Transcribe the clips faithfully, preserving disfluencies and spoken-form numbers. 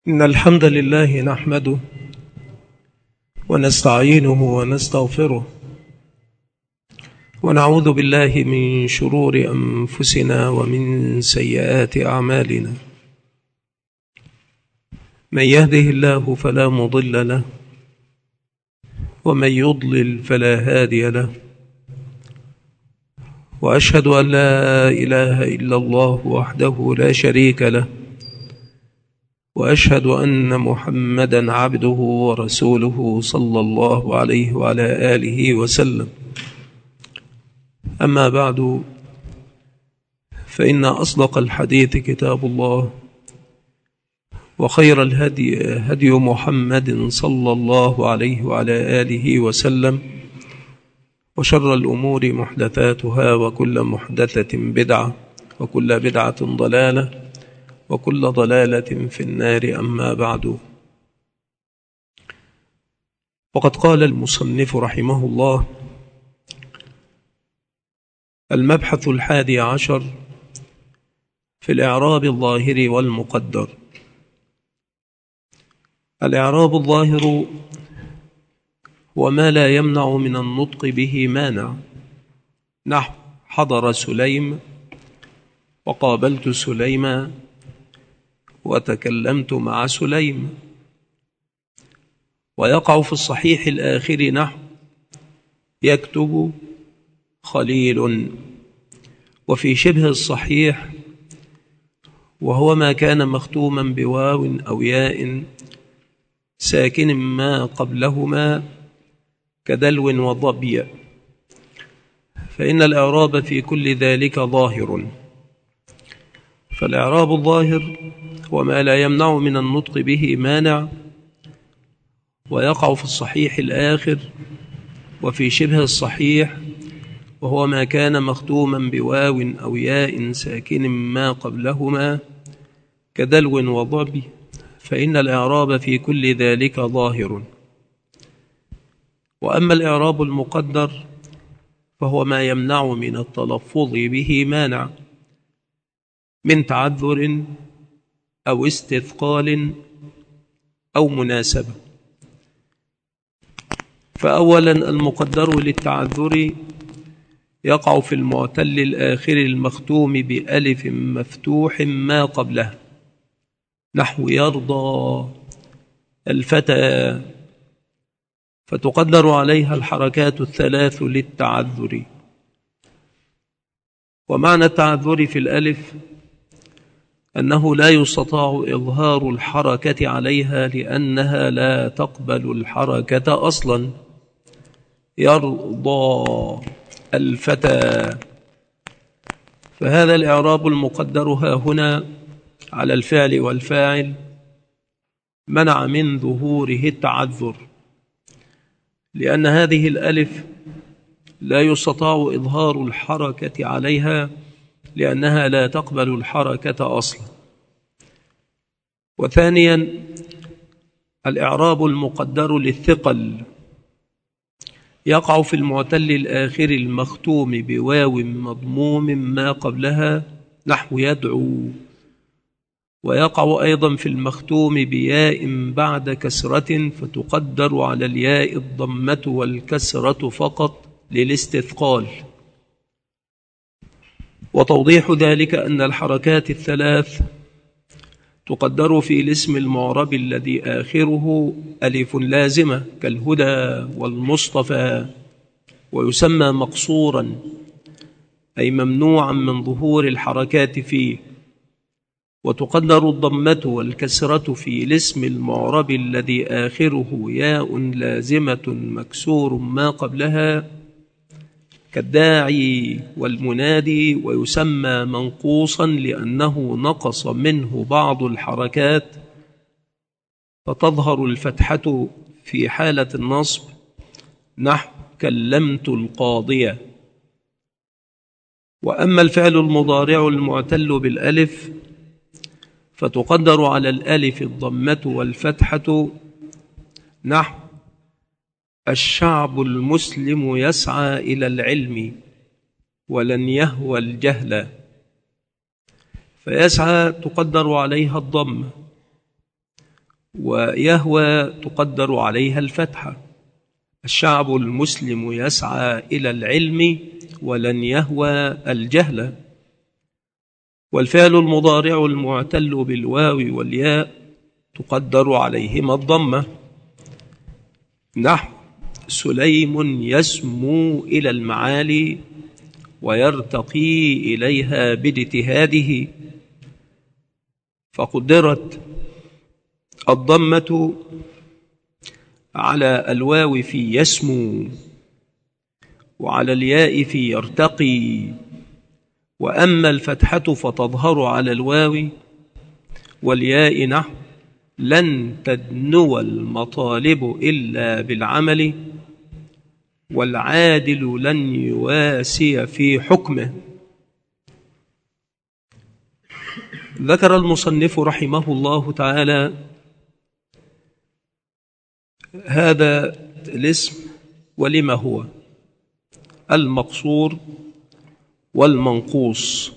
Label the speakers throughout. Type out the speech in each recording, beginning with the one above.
Speaker 1: إن الحمد لله نحمده ونستعينه ونستغفره ونعوذ بالله من شرور أنفسنا ومن سيئات أعمالنا. من يهده الله فلا مضل له ومن يضلل فلا هادي له، وأشهد أن لا إله إلا الله وحده لا شريك له، وأشهد أن محمدًا عبده ورسوله صلى الله عليه وعلى آله وسلم. أما بعد، فإن أصدق الحديث كتاب الله، وخير الهدي هدي محمد صلى الله عليه وعلى آله وسلم، وشر الأمور محدثاتها، وكل محدثة بدعة، وكل بدعة ضلالة، وكل ضلالة في النار. أما بعد، وقد قال المصنف رحمه الله: المبحث الحادي عشر في الإعراب الظاهر والمقدر. الإعراب الظاهر وما لا يمنع من النطق به مانع، نحو حضر سليم، وقابلت سليما، وتكلمت مع سليم. ويقع في الصحيح الآخر نحو يكتب خليل. وفي شبه الصحيح، وهو ما كان مختوما بواو أو ياء ساكن ما قبلهما كدلو وضبي، فإن الإعراب في كل ذلك ظاهر. فالإعراب الظاهر وما لا يمنع من النطق به مانع، ويقع في الصحيح الآخر. وفي شبه الصحيح، وهو ما كان مختوما بواو أو ياء ساكن ما قبلهما كدلو وضبي، فإن الإعراب في كل ذلك ظاهر. وأما الإعراب المقدر فهو ما يمنع من التلفظ به مانع من تعذر أو استثقال أو مناسبة. فأولا، المقدر للتعذر يقع في المعتل الآخر المختوم بألف مفتوح ما قبله، نحو يرضى الفتى، فتقدر عليها الحركات الثلاث للتعذر. ومعنى التعذر في الألف أنه لا يستطاع إظهار الحركة عليها لأنها لا تقبل الحركة أصلا. يرضى الفتى، فهذا الإعراب المقدر ها هنا على الفعل والفاعل منع من ظهوره التعذر، لأن هذه الألف لا يستطاع إظهار الحركة عليها لأنها لا تقبل الحركة أصلا. وثانيا، الإعراب المقدر للثقل يقع في المعتل الآخر المختوم بواو مضموم ما قبلها، نحو يدعو. ويقع أيضا في المختوم بياء بعد كسرة، فتقدر على الياء الضمة والكسرة فقط للاستثقال. وتوضيح ذلك أن الحركات الثلاث تقدر في الاسم المعرب الذي آخره ألف لازمة كالهدى والمصطفى، ويسمى مقصورا أي ممنوعا من ظهور الحركات فيه. وتقدر الضمة والكسرة في الاسم المعرب الذي آخره ياء لازمة مكسور ما قبلها كالداعي والمنادي، ويسمى منقوصا لأنه نقص منه بعض الحركات، فتظهر الفتحة في حالة النصب، نحو كلمت القاضية. وأما الفعل المضارع المعتل بالألف فتقدر على الألف الضمة والفتحة، نحو الشعب المسلم يسعى إلى العلم ولن يهوى الجهل، فيسعى تقدر عليها الضمة، ويهوى تقدر عليها الفتحة. الشعب المسلم يسعى إلى العلم ولن يهوى الجهل. والفعل المضارع المعتل بالواو والياء تقدر عليهما الضمة، نحو سليم يسمو إلى المعالي ويرتقي إليها باجتهاده، فقدرت الضمة على الواو في يسمو وعلى الياء في يرتقي، وأما الفتحة فتظهر على الواو والياء، نحو لن تدنو المطالب إلا بالعمل والعادل لن يواسي في حكمه. ذكر المصنف رحمه الله تعالى هذا الاسم ولما هو المقصور والمنقوص،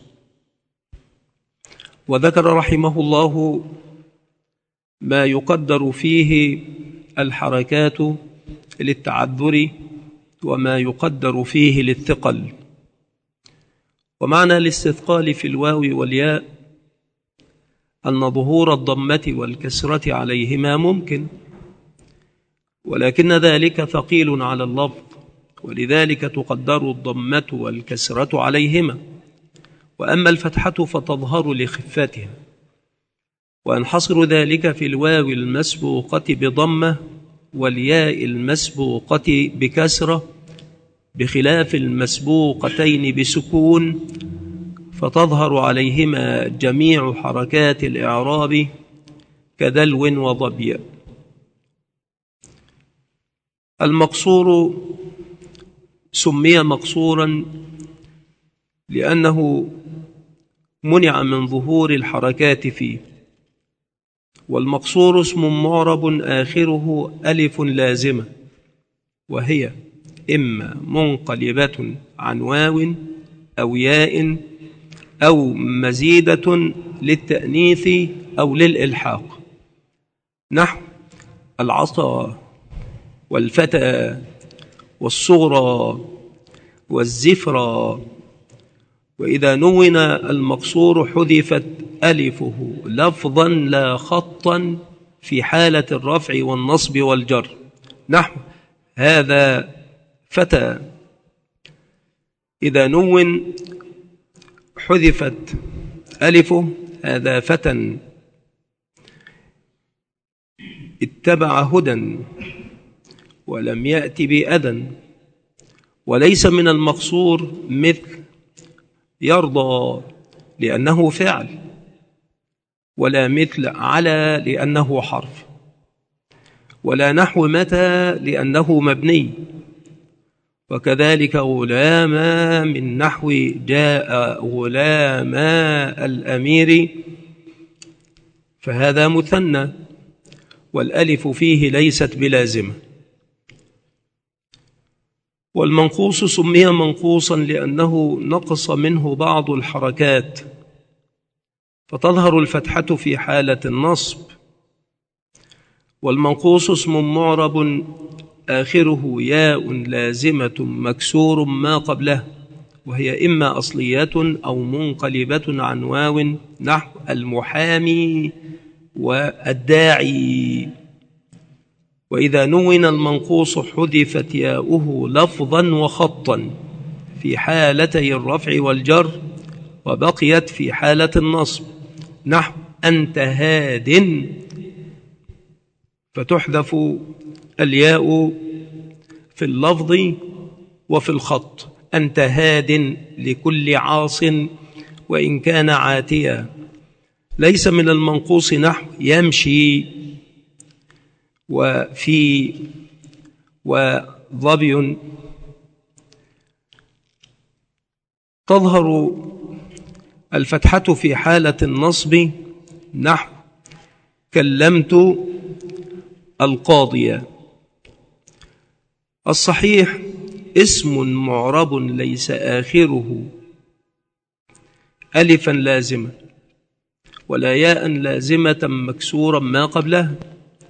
Speaker 1: وذكر رحمه الله ما يقدر فيه الحركات للتعذر وما يقدر فيه للثقل. ومعنى الاستثقال في الواو والياء أن ظهور الضمة والكسرة عليهما ممكن، ولكن ذلك ثقيل على اللفظ، ولذلك تقدر الضمة والكسرة عليهما، وأما الفتحة فتظهر لخفتها، وينحصر ذلك في الواو المسبوقة بضمة والياء المسبوقة بكسرة، بخلاف المسبوقتين بسكون فتظهر عليهما جميع حركات الإعراب كدلو وضبي. المقصور سمي مقصورا لأنه منع من ظهور الحركات فيه، والمقصور اسم معرب آخره ألف لازمة، وهي إما منقلبة عن واو أو ياء أو مزيدة للتأنيث أو للإلحاق، نحو العصا والفتى والصغرى والزفرى. وإذا نون المقصور حذفت ألفه لفظا لا خطا في حالة الرفع والنصب والجر، نحو هذا فتى. إذا نون حذفت ألفه هذا فتى اتبع هدى ولم يأت بأذى. وليس من المقصور مثل يرضى لأنه فعل، ولا مثل على لأنه حرف، ولا نحو متى لأنه مبني، وكذلك غلاما من نحو جاء غلاما الأمير فهذا مثنى والألف فيه ليست بلازمة. والمنقوص سمي منقوصا لأنه نقص منه بعض الحركات فتظهر الفتحة في حالة النصب. والمنقوص اسم معرب آخره ياء لازمة مكسور ما قبله، وهي إما أصلية أو منقلبة عن واو، نحو المحامي والداعي. وإذا نون المنقوص حذفت ياؤه لفظا وخطا في حالتي الرفع والجر، وبقيت في حالة النصب، نحو أنت هاد، فتحذف الياء في اللفظ وفي الخط. أنت هاد لكل عاص وإن كان عاتيا. ليس من المنقوص نحو يمشي وفي وظبي. تظهر الفتحة في حالة النصب، نحو كلمت القاضية. الصحيح اسم معرب ليس آخره ألفا لازمة ولا ياء لازمة مكسورا ما قبلها،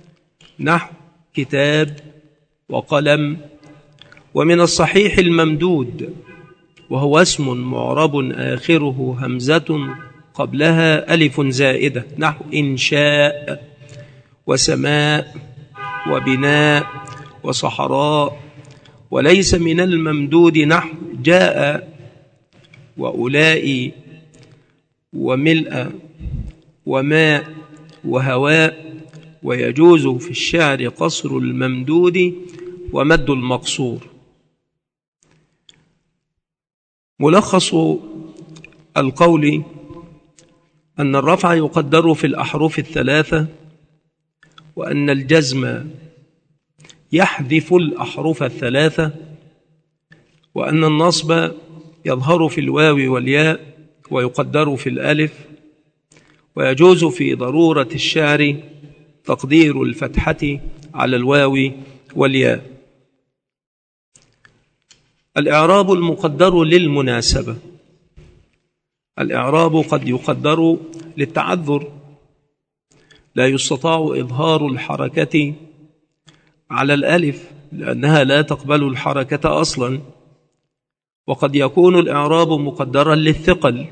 Speaker 1: نحو كتاب وقلم. ومن الصحيح الممدود، وهو اسم معرب آخره همزة قبلها ألف زائدة، نحو إنشاء وسماء وبناء وصحراء. وليس من الممدود نحو جاء وأولاء وملء وماء وهواء. ويجوز في الشعر قصر الممدود ومد المقصور. ملخص القول أن الرفع يقدر في الأحرف الثلاثة، وأن الجزم يحذف الأحرف الثلاثة، وأن النصب يظهر في الواو والياء ويقدر في الألف. ويجوز في ضرورة الشعر تقدير الفتحة على الواو والياء. الإعراب المقدر للمناسبة. الإعراب قد يقدر للتعذر، لا يستطاع إظهار الحركة على الألف لأنها لا تقبل الحركة أصلا. وقد يكون الإعراب مقدرا للثقل،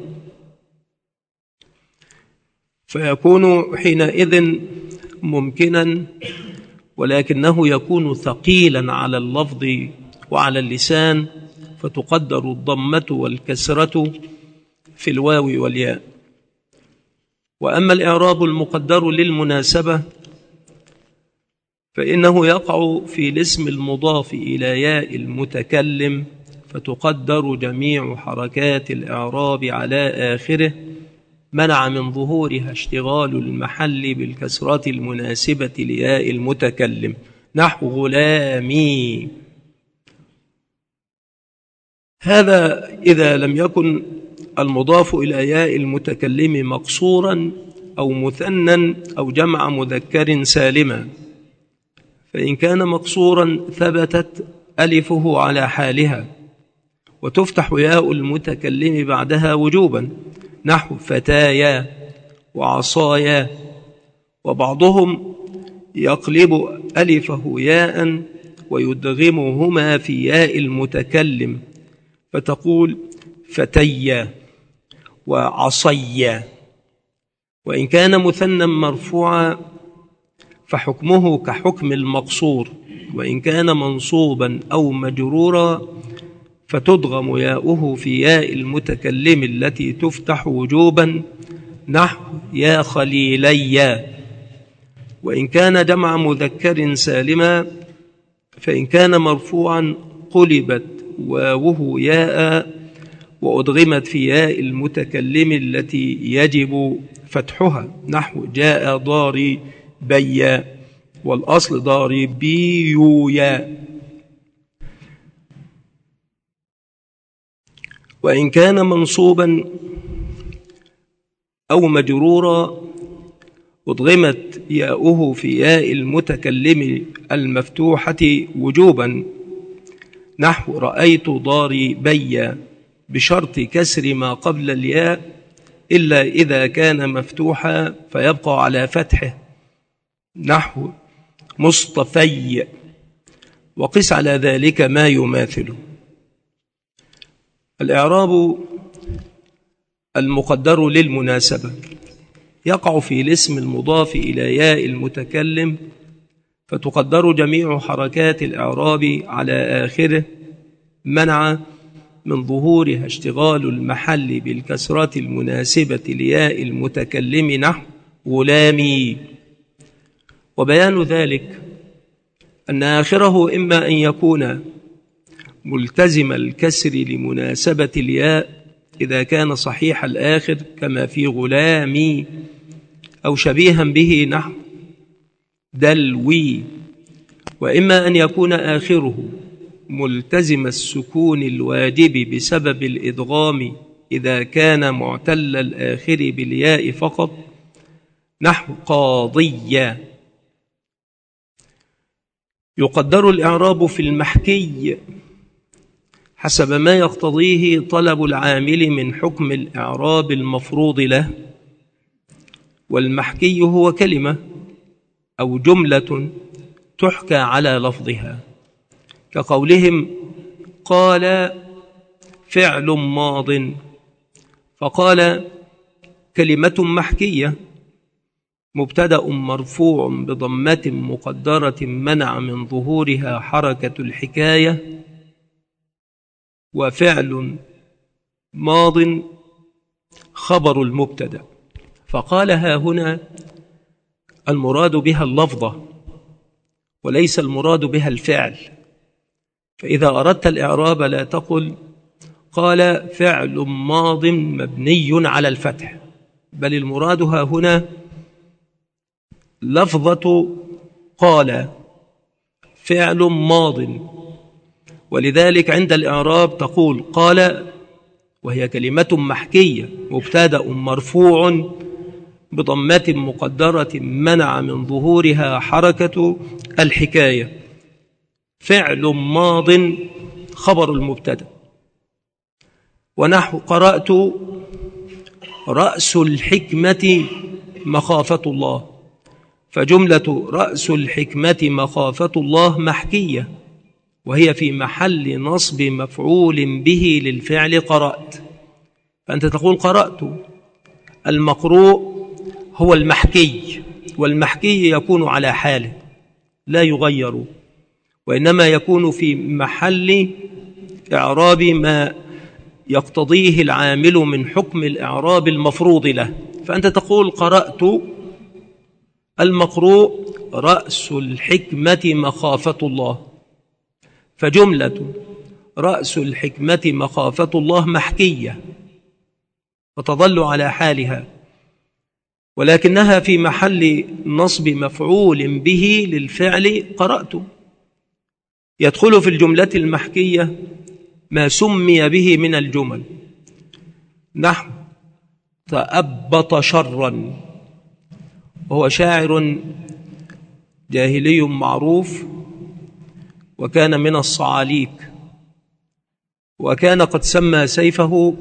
Speaker 1: فيكون حينئذ ممكنا، ولكنه يكون ثقيلا على اللفظ وعلى اللسان، فتقدر الضمة والكسرة في الواو والياء. وأما الإعراب المقدر للمناسبة فإنه يقع في الاسم المضاف إلى ياء المتكلم، فتقدر جميع حركات الإعراب على آخره، منع من ظهورها اشتغال المحل بالكسرة المناسبة لياء المتكلم، نحو غلامي. هذا إذا لم يكن المضاف إلى ياء المتكلم مقصورا أو مثنى أو جمع مذكر سالما. فإن كان مقصورا ثبتت ألفه على حالها، وتفتح ياء المتكلم بعدها وجوبا، نحو فتايا وعصايا. وبعضهم يقلب ألفه ياء ويدغمهما في ياء المتكلم، فتقول فتيا وعصيا. وإن كان مثنى مرفوعا فحكمه كحكم المقصور، وإن كان منصوبا أو مجرورا فتدغم ياؤه في ياء المتكلم التي تفتح وجوبا، نحو يا خليلي. وإن كان جمع مذكر سالما فإن كان مرفوعا قلبت واوه ياء وأدغمت في ياء المتكلم التي يجب فتحها، نحو جاء ضاري بيا، والأصل ضاري بيويا. وإن كان منصوبا أو مجرورا أدغمت ياؤه في ياء المتكلم المفتوحة وجوبا، نحو رأيت ضاري بيا، بشرط كسر ما قبل الياء إلا إذا كان مفتوحا فيبقى على فتحه، نحو مصطفي. وقس على ذلك ما يماثله. الإعراب المقدر للمناسبة يقع في الاسم المضاف إلى ياء المتكلم، فتقدر جميع حركات الإعراب على آخره، منع من ظهورها اشتغال المحل بالكسرة المناسبة لياء المتكلم، نحو غلامي. وبيان ذلك أن آخره إما أن يكون ملتزم الكسر لمناسبة الياء إذا كان صحيح الآخر كما في غلامي، أو شبيها به نحو دلوي، وإما أن يكون آخره ملتزم السكون الواجب بسبب الإدغام إذا كان معتل الآخر بالياء فقط، نحو قاضية. يقدر الإعراب في المحكي حسب ما يقتضيه طلب العامل من حكم الإعراب المفروض له. والمحكي هو كلمة أو جملة تحكى على لفظها، كقولهم قال فعل ماض، فقال كلمة محكية مبتدأ مرفوع بضمة مقدرة منع من ظهورها حركة الحكاية، وفعل ماض خبر المبتدأ. فقال ها هنا المراد بها اللفظة وليس المراد بها الفعل. فإذا أردت الإعراب لا تقل قال فعل ماض مبني على الفتح، بل المراد ها هنا لفظة قال فعل ماض. ولذلك عند الإعراب تقول قال وهي كلمة محكية مبتدأ مرفوع بضمة مقدرة منع من ظهورها حركة الحكاية، فعل ماض خبر المبتدأ. ونحو قرأت رأس الحكمة مخافة الله، فجملة رأس الحكمة مخافة الله محكية، وهي في محل نصب مفعول به للفعل قرأت. فأنت تقول قرأت. المقروء هو المحكي، والمحكي يكون على حاله لا يغير، وإنما يكون في محل إعراب ما يقتضيه العامل من حكم الإعراب المفروض له. فأنت تقول قرأت المقروء رأس الحكمة مخافة الله، فجملة رأس الحكمة مخافة الله محكية فتظل على حالها، ولكنها في محل نصب مفعول به للفعل قرأت. يدخل في الجملة المحكية ما سمي به من الجمل، نحو تأبط شرا، وهو شاعر جاهلي معروف وكان من الصعاليك، وكان قد سمى سيفه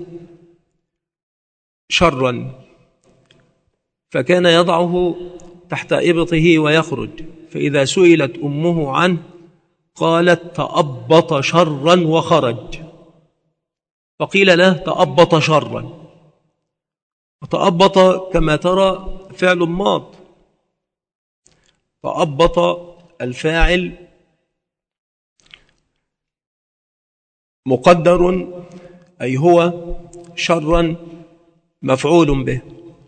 Speaker 1: شرا، فكان يضعه تحت إبطه ويخرج، فإذا سئلت أمه عنه قالت تأبط شرا وخرج، فقيل له تأبط شرا. وتأبط كما ترى فعل ماض، تأبط الفاعل مقدر أي هو شرا مفعول به.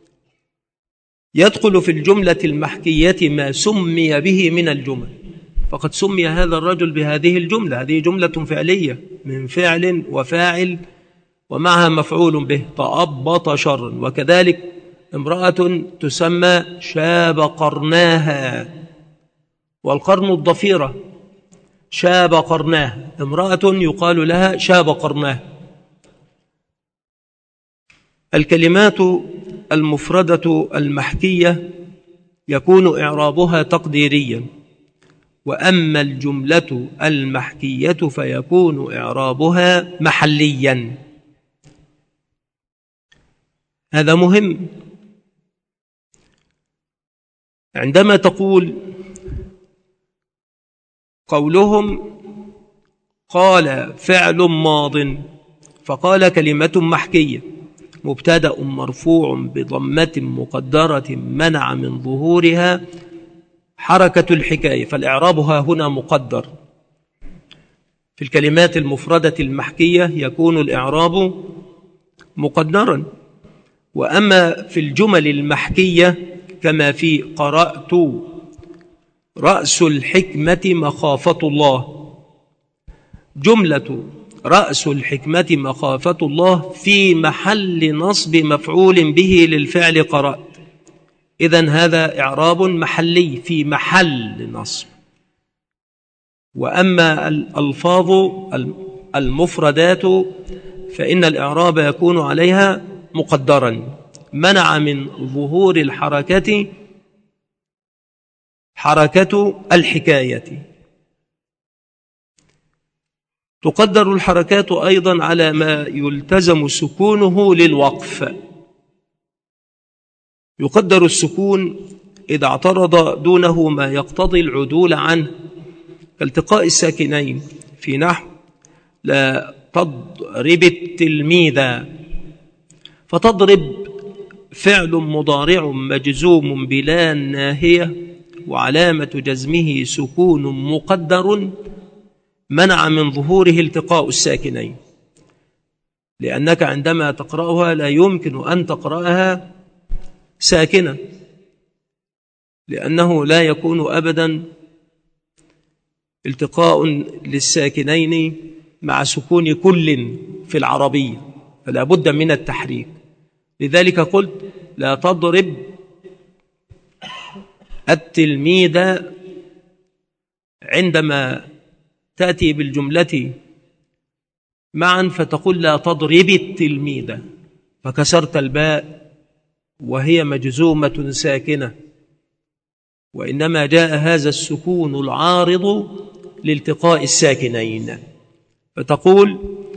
Speaker 1: يدخل في الجملة المحكية ما سمي به من الجمل، فقد سمي هذا الرجل بهذه الجملة، هذه جملة فعلية من فعل وفاعل ومعها مفعول به، تأبط شرا. وكذلك امرأة تسمى شاب قرناها، والقرن الضفيرة شاب قرناها، امرأة يقال لها شاب قرناها. الكلمات المفردة المحكية يكون إعرابها تقديريا، وأما الجملة المحكية فيكون إعرابها محليا. هذا مهم. عندما تقول قولهم قال فعل ماض، فقال كلمة محكية مبتدأ مرفوع بضمة مقدرة منع من ظهورها حركة الحكاية، فالإعرابها هنا مقدر. في الكلمات المفردة المحكية يكون الإعراب مقدرا. وأما في الجمل المحكية كما في قرأت رأس الحكمة مخافة الله، جملة رأس الحكمة مخافة الله في محل نصب مفعول به للفعل قرأت، إذن هذا إعراب محلي في محل نصب. وأما الألفاظ المفردات فإن الإعراب يكون عليها مقدرا، منع من ظهور الحركة حركة الحكاية. تقدر الحركات أيضا على ما يلتزم سكونه للوقف. يقدر السكون إذا اعترض دونه ما يقتضي العدول عنه كالتقاء الساكنين في نحو لا تضرب التلميذ، فتضرب فعل مضارع مجزوم بلا ناهية وعلامة جزمه سكون مقدر منع من ظهوره التقاء الساكنين، لأنك عندما تقرأها لا يمكن أن تقرأها ساكنة، لأنه لا يكون أبدا التقاء للساكنين مع سكون كل في العربية، فلا بد من التحريك. لذلك قلت لا تضرب التلميذ عندما تأتي بالجملة معا فتقول لا تضرب التلميذ، فكسرت الباء وهي مجزومة ساكنة، وإنما جاء هذا السكون العارض لالتقاء الساكنين، فتقول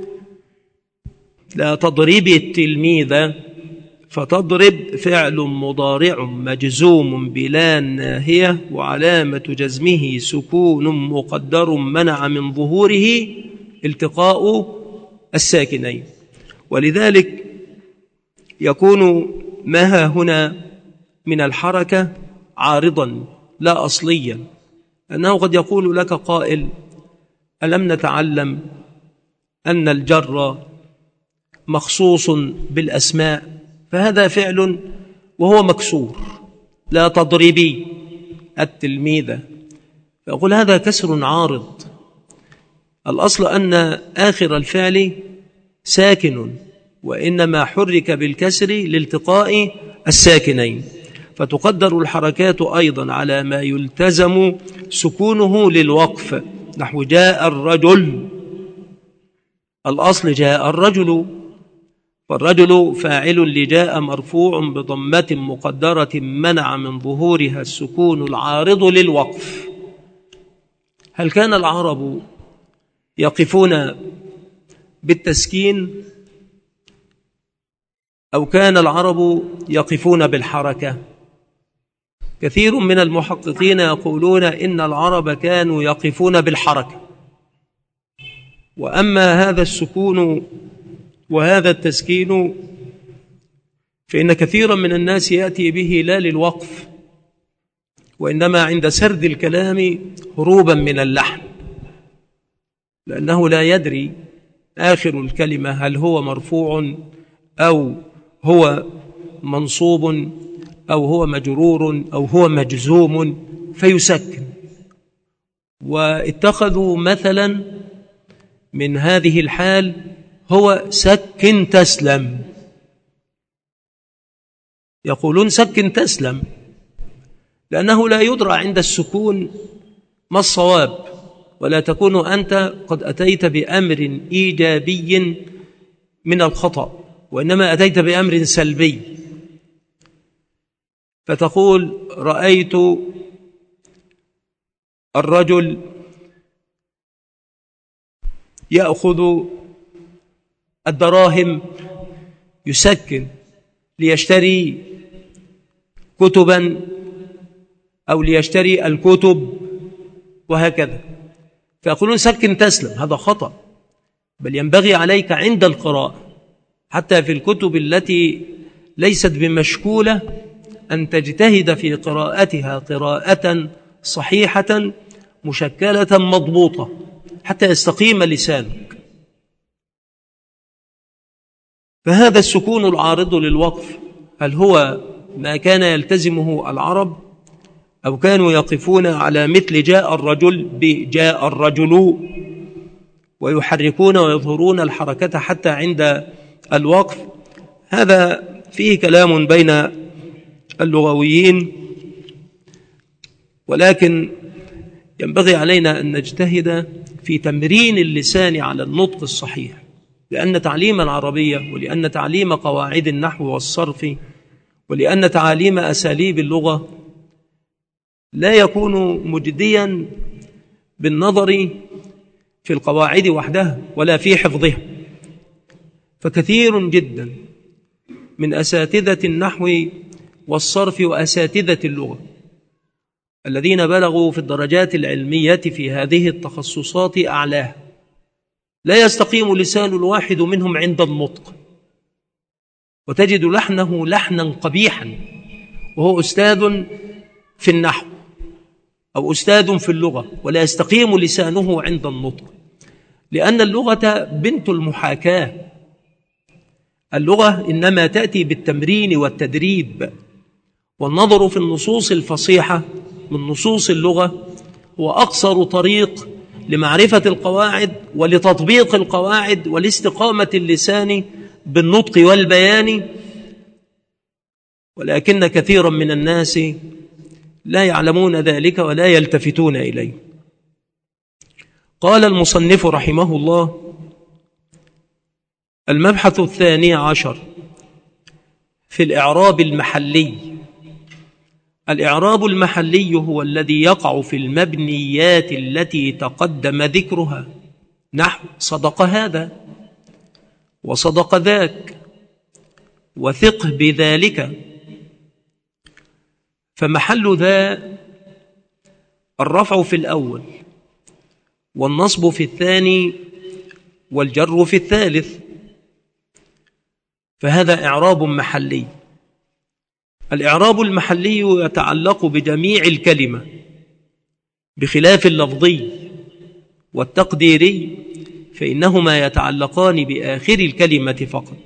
Speaker 1: لا تضرب التلميذ، فتضرب فعل مضارع مجزوم بلا ناهية وعلامة جزمه سكون مقدر منع من ظهوره التقاء الساكنين. ولذلك يكون ما هنا من الحركة عارضا لا أصليا، أنه قد يقول لك قائل ألم نتعلم أن الجر مخصوص بالأسماء، فهذا فعل وهو مكسور لا تضربي التلميذ، فأقول هذا كسر عارض. الأصل أن آخر الفعل ساكن، وإنما حرك بالكسر لالتقاء الساكنين، فتقدر الحركات أيضا على ما يلتزم سكونه للوقف، نحو جاء الرجل، الأصل جاء الرجل، فالرجل فاعل لجاء مرفوع بضمة مقدرة منع من ظهورها السكون العارض للوقف. هل كان العرب يقفون بالتسكين أو كان العرب يقفون بالحركة؟ كثير من المحققين يقولون إن العرب كانوا يقفون بالحركة، وأما هذا السكون وهذا التسكين فإن كثيرا من الناس يأتي به لا للوقف، وإنما عند سرد الكلام هروبا من اللحن، لأنه لا يدري آخر الكلمة هل هو مرفوع أو هو منصوب أو هو مجرور أو هو مجزوم فيسكن. واتخذوا مثلا من هذه الحال هو سكن تسلم، يقولون سكن تسلم، لأنه لا يدرى عند السكون ما الصواب، ولا تكون أنت قد أتيت بأمر إيجابي من الخطأ، وإنما أتيت بأمر سلبي، فتقول رأيت الرجل يأخذ الدراهم يسكن ليشتري كتبا أو ليشتري الكتب وهكذا، فيقولون سكن تسلم، هذا خطأ، بل ينبغي عليك عند القراءة حتى في الكتب التي ليست بمشكولة أن تجتهد في قراءتها قراءة صحيحة مشكلة مضبوطة حتى يستقيم لسانك. فهذا السكون العارض للوقف هل هو ما كان يلتزمه العرب أو كانوا يقفون على مثل جاء الرجل بجاء الرجل ويحركون ويظهرون الحركة حتى عند الوقف؟ هذا فيه كلام بين اللغويين، ولكن ينبغي علينا أن نجتهد في تمرين اللسان على النطق الصحيح، لأن تعليم العربية ولأن تعليم قواعد النحو والصرف ولأن تعاليم أساليب اللغة لا يكون مجديا بالنظر في القواعد وحدها ولا في حفظها. فكثير جدا من أساتذة النحو والصرف وأساتذة اللغة الذين بلغوا في الدرجات العلمية في هذه التخصصات أعلاها لا يستقيم لسان الواحد منهم عند النطق، وتجد لحنه لحنا قبيحا وهو أستاذ في النحو أو أستاذ في اللغة، ولا يستقيم لسانه عند النطق، لأن اللغة بنت المحاكاة. اللغة إنما تأتي بالتمرين والتدريب، والنظر في النصوص الفصيحة من نصوص اللغة هو أقصر طريق لمعرفة القواعد ولتطبيق القواعد ولاستقامة اللسان بالنطق والبيان. ولكن كثيرا من الناس لا يعلمون ذلك ولا يلتفتون إليه. قال المصنف رحمه الله: المبحث الثاني عشر في الإعراب المحلي. الإعراب المحلي هو الذي يقع في المبنيات التي تقدم ذكرها، نحو صدق هذا وصدق ذاك وثق بذلك. فمحل ذا الرفع في الأول والنصب في الثاني والجر في الثالث، فهذا إعراب محلي. الإعراب المحلي يتعلق بجميع الكلمة بخلاف اللفظي والتقديري، فإنهما يتعلقان بآخر الكلمة فقط.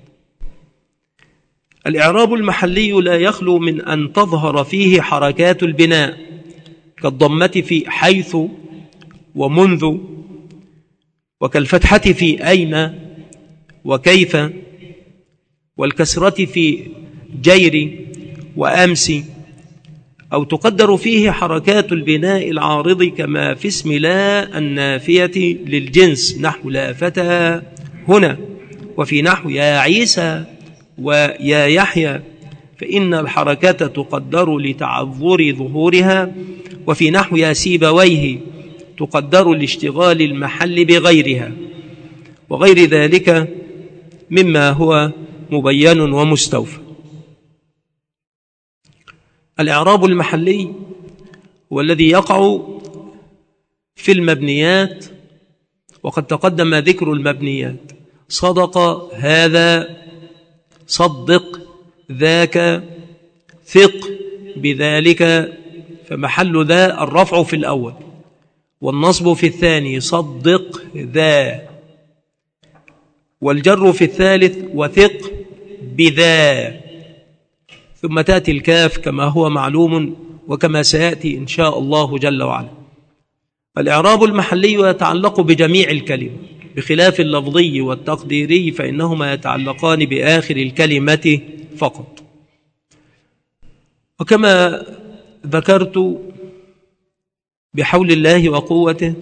Speaker 1: الإعراب المحلي لا يخلو من أن تظهر فيه حركات البناء كالضمة في حيث ومنذ، وكالفتحة في أين وكيف، والكسرة في جير وأمس، أو تقدر فيه حركات البناء العارض كما في اسم لا النافية للجنس، نحو لا فتى هنا، وفي نحو يا عيسى ويا يحيى، فإن الحركة تقدر لتعذر ظهورها، وفي نحو يا سيبويه تقدر لاشتغال المحل بغيرها، وغير ذلك مما هو مبين ومستوفى. الإعراب المحلي هو الذي يقع في المبنيات، وقد تقدم ذكر المبنيات: صدق هذا، صدق ذاك، ثق بذلك. فمحل ذا الرفع في الأول والنصب في الثاني، صدق ذا، والجر في الثالث وثق بذا، ثم تأتي الكاف كما هو معلوم وكما سيأتي إن شاء الله جل وعلا. الإعراب المحلي يتعلق بجميع الكلمة بخلاف اللفظي والتقديري، فإنهما يتعلقان بآخر الكلمة فقط. وكما ذكرت بحول الله وقوته،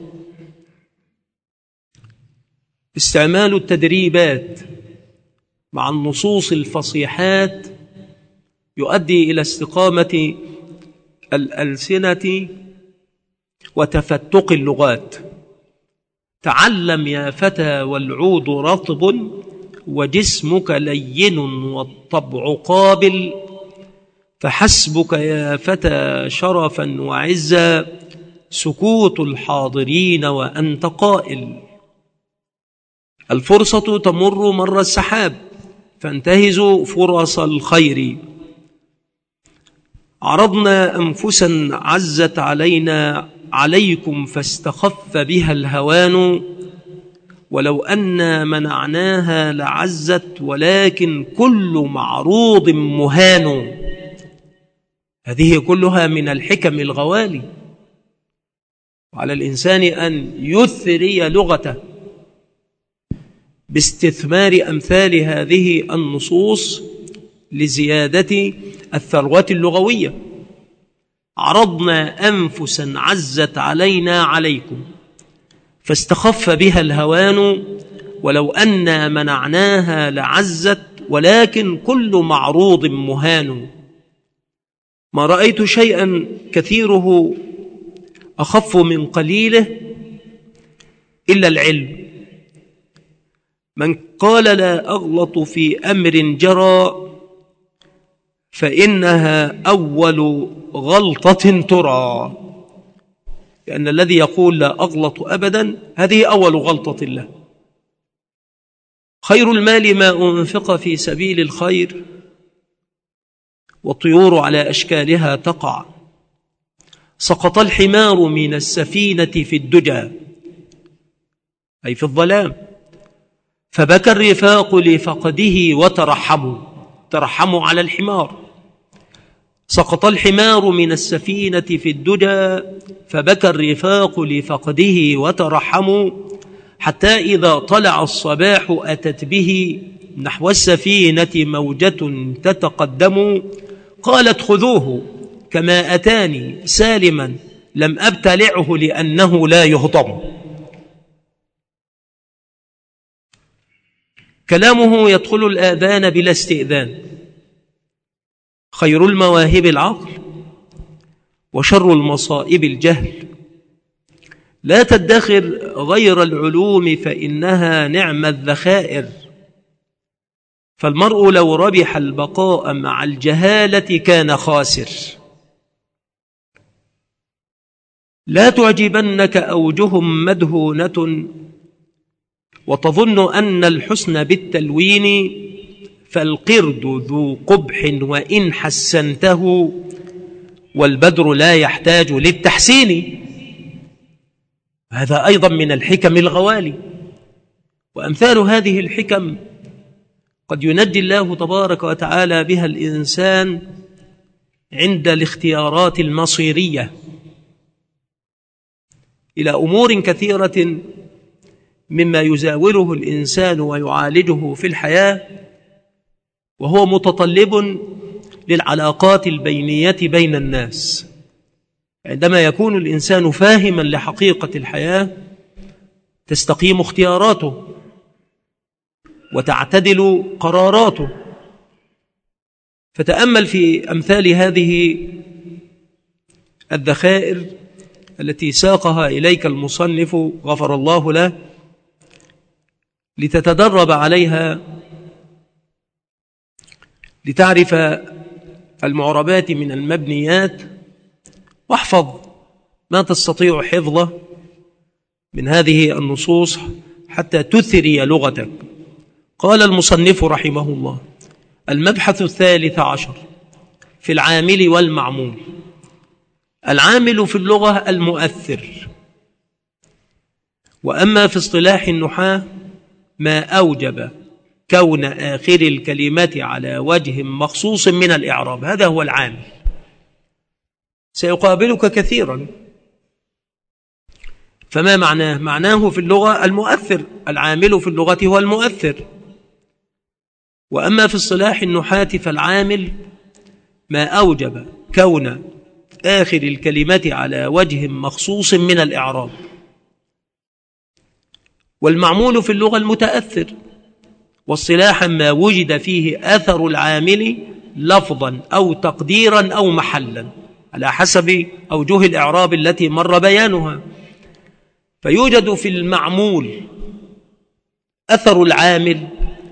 Speaker 1: استعمال التدريبات مع النصوص الفصيحات يؤدي إلى استقامة الألسنة وتفتق اللغات. تعلم يا فتى والعود رطب، وجسمك لين والطبع قابل، فحسبك يا فتى شرفا وعزا، سكوت الحاضرين وأنت قائل. الفرصة تمر مر السحاب، فانتهزوا فرص الخير. عرضنا أنفسا عزت علينا عليكم، فاستخف بها الهوان، ولو أن منعناها لعزت، ولكن كل معروض مهان. هذه كلها من الحكم الغوالي، وعلى الإنسان أن يثري لغته باستثمار أمثال هذه النصوص لزيادة الثروة اللغوية. عرضنا أنفسا عزت علينا عليكم، فاستخف بها الهوان، ولو أن منعناها لعزت، ولكن كل معروض مهان. ما رأيت شيئا كثيره أخف من قليله إلا العلم. من قال لا أغلط في أمر جرى، فإنها أول غلطة ترى. لأن الذي يقول لا أغلط أبدا هذه أول غلطة له. خير المال ما أنفق في سبيل الخير، والطيور على أشكالها تقع. سقط الحمار من السفينة في الدجى، أي في الظلام، فبكى الرفاق لفقده وترحموا، ترحموا على الحمار. سقط الحمار من السفينة في الدجى، فبكى الرفاق لفقده وترحموا، حتى إذا طلع الصباح أتت به نحو السفينة موجة تتقدم، قالت خذوه كما أتاني سالما، لم أبتلعه لأنه لا يهضم. كلامه يدخل الآذان بلا استئذان. خير المواهب العقل، وشر المصائب الجهل. لا تدخر غير العلوم فإنها نعم الذخائر، فالمرء لو ربح البقاء مع الجهالة كان خاسر. لا تعجبنك أوجهم مدهونة، وتظن أن الحسن بالتلوين، فالقرد ذو قبح وإن حسنته، والبدر لا يحتاج للتحسين. هذا أيضا من الحكم الغوالي. وأمثال هذه الحكم قد ينجي الله تبارك وتعالى بها الإنسان عند الاختيارات المصيرية إلى أمور كثيرة مما يزاوله الإنسان ويعالجه في الحياة، وهو متطلب للعلاقات البينية بين الناس. عندما يكون الإنسان فاهما لحقيقة الحياة تستقيم اختياراته وتعتدل قراراته. فتأمل في أمثال هذه الذخائر التي ساقها إليك المصنف غفر الله له لتتدرب عليها، لتعرف المعربات من المبنيات، واحفظ ما تستطيع حفظه من هذه النصوص حتى تثري لغتك. قال المصنف رحمه الله: المبحث الثالث عشر في العامل والمعمول. العامل في اللغة المؤثر، وأما في اصطلاح النحاة ما أوجب كون آخر الكلمة على وجه مخصوص من الإعراب، هذا هو العامل. سيقابلك كثيرا. فما معناه؟ معناه في اللغة المؤثر، العامل في اللغة هو المؤثر. وأما في اصطلاح النحاة فالعامل ما أوجب كون آخر الكلمة على وجه مخصوص من الإعراب. والمعمول في اللغة المتأثر، واصطلاحا ما وجد فيه أثر العامل لفظا أو تقديرا أو محلا على حسب أوجه الإعراب التي مر بيانها. فيوجد في المعمول أثر العامل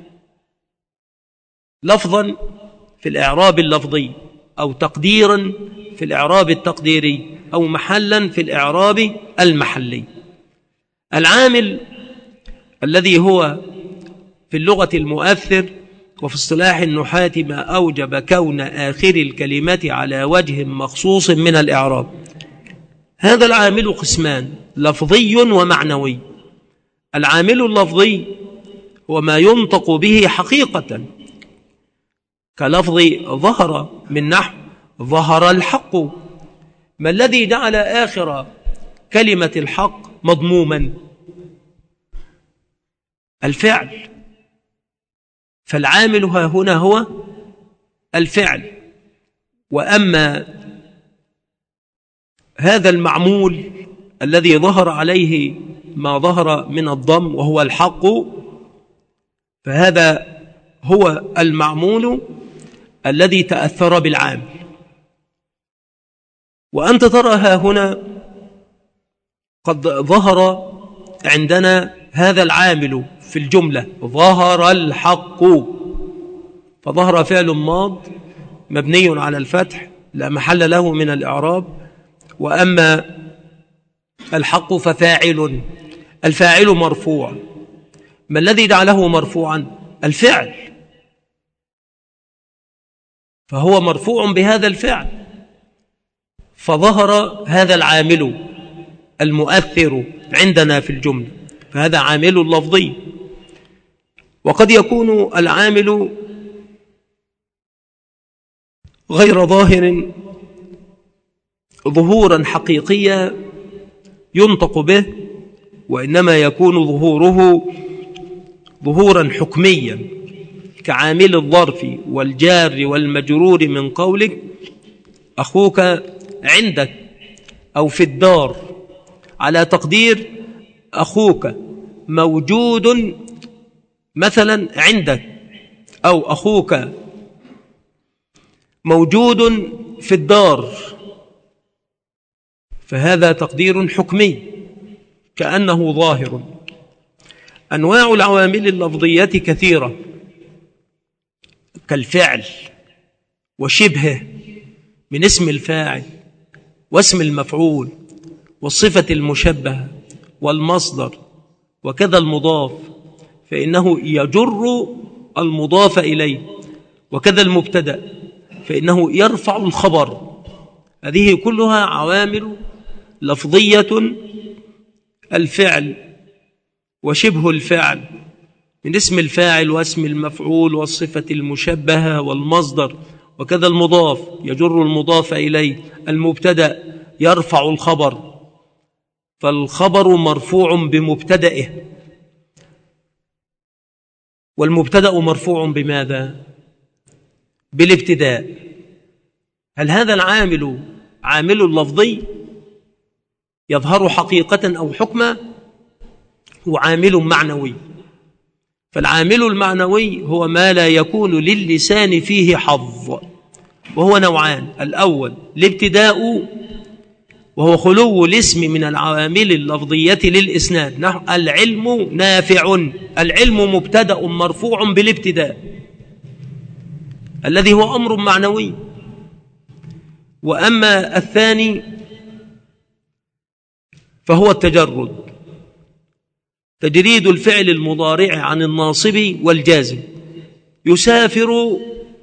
Speaker 1: لفظا في الإعراب اللفظي، أو تقديرا في الإعراب التقديري، أو محلا في الإعراب المحلي. العامل الذي هو في اللغة المؤثر وفي اصطلاح النحاة ما أوجب كون آخر الكلمة على وجه مخصوص من الإعراب. هذا العامل قسمان: لفظي ومعنوي. العامل اللفظي هو ما ينطق به حقيقة، كلفظ ظهر من نحو ظهر الحق. ما الذي جعل آخر كلمة الحق مضموما؟ الفعل. فالعامل ها هنا هو الفعل. وأما هذا المعمول الذي ظهر عليه ما ظهر من الضم وهو الحق، فهذا هو المعمول الذي تأثر بالعامل. وأنت ترى ها هنا قد ظهر عندنا هذا العامل في الجملة، ظهر الحق، فظهر فعل ماض مبني على الفتح لا محل له من الإعراب. وأما الحق ففاعل، الفاعل مرفوع. ما الذي جعله مرفوعا؟ الفعل، فهو مرفوع بهذا الفعل، فظهر هذا العامل المؤثر عندنا في الجملة، فهذا عامل لفظي. وقد يكون العامل غير ظاهر ظهورا حقيقيا ينطق به، وإنما يكون ظهوره ظهورا حكميا كعامل الظرف والجار والمجرور من قولك أخوك عندك أو في الدار، على تقدير أخوك موجود مثلا عندك، أو أخوك موجود في الدار، فهذا تقدير حكمي كأنه ظاهر. أنواع العوامل اللفظية كثيرة كالفعل وشبهه من اسم الفاعل واسم المفعول والصفة المشبهة والمصدر، وكذا المضاف فإنه يجر المضاف إليه، وكذا المبتدأ فإنه يرفع الخبر. هذه كلها عوامل لفظية. الفعل وشبه الفعل من اسم الفاعل واسم المفعول والصفة المشبهة والمصدر، وكذا المضاف يجر المضاف إليه. المبتدأ يرفع الخبر، فالخبر مرفوع بمبتدئه، والمبتدأ مرفوع بماذا؟ بالابتداء. هل هذا العامل عامل لفظي يظهر حقيقة أو حكما؟ هو عامل معنوي. فالعامل المعنوي هو ما لا يكون للسان فيه حظ، وهو نوعان: الأول الابتداء، وهو خلو الاسم من العوامل اللفظية للإسناد، نحو العلم نافع. العلم مبتدأ مرفوع بالابتداء الذي هو أمر معنوي. وأما الثاني فهو التجرد، تجريد الفعل المضارع عن الناصب والجازم. يسافر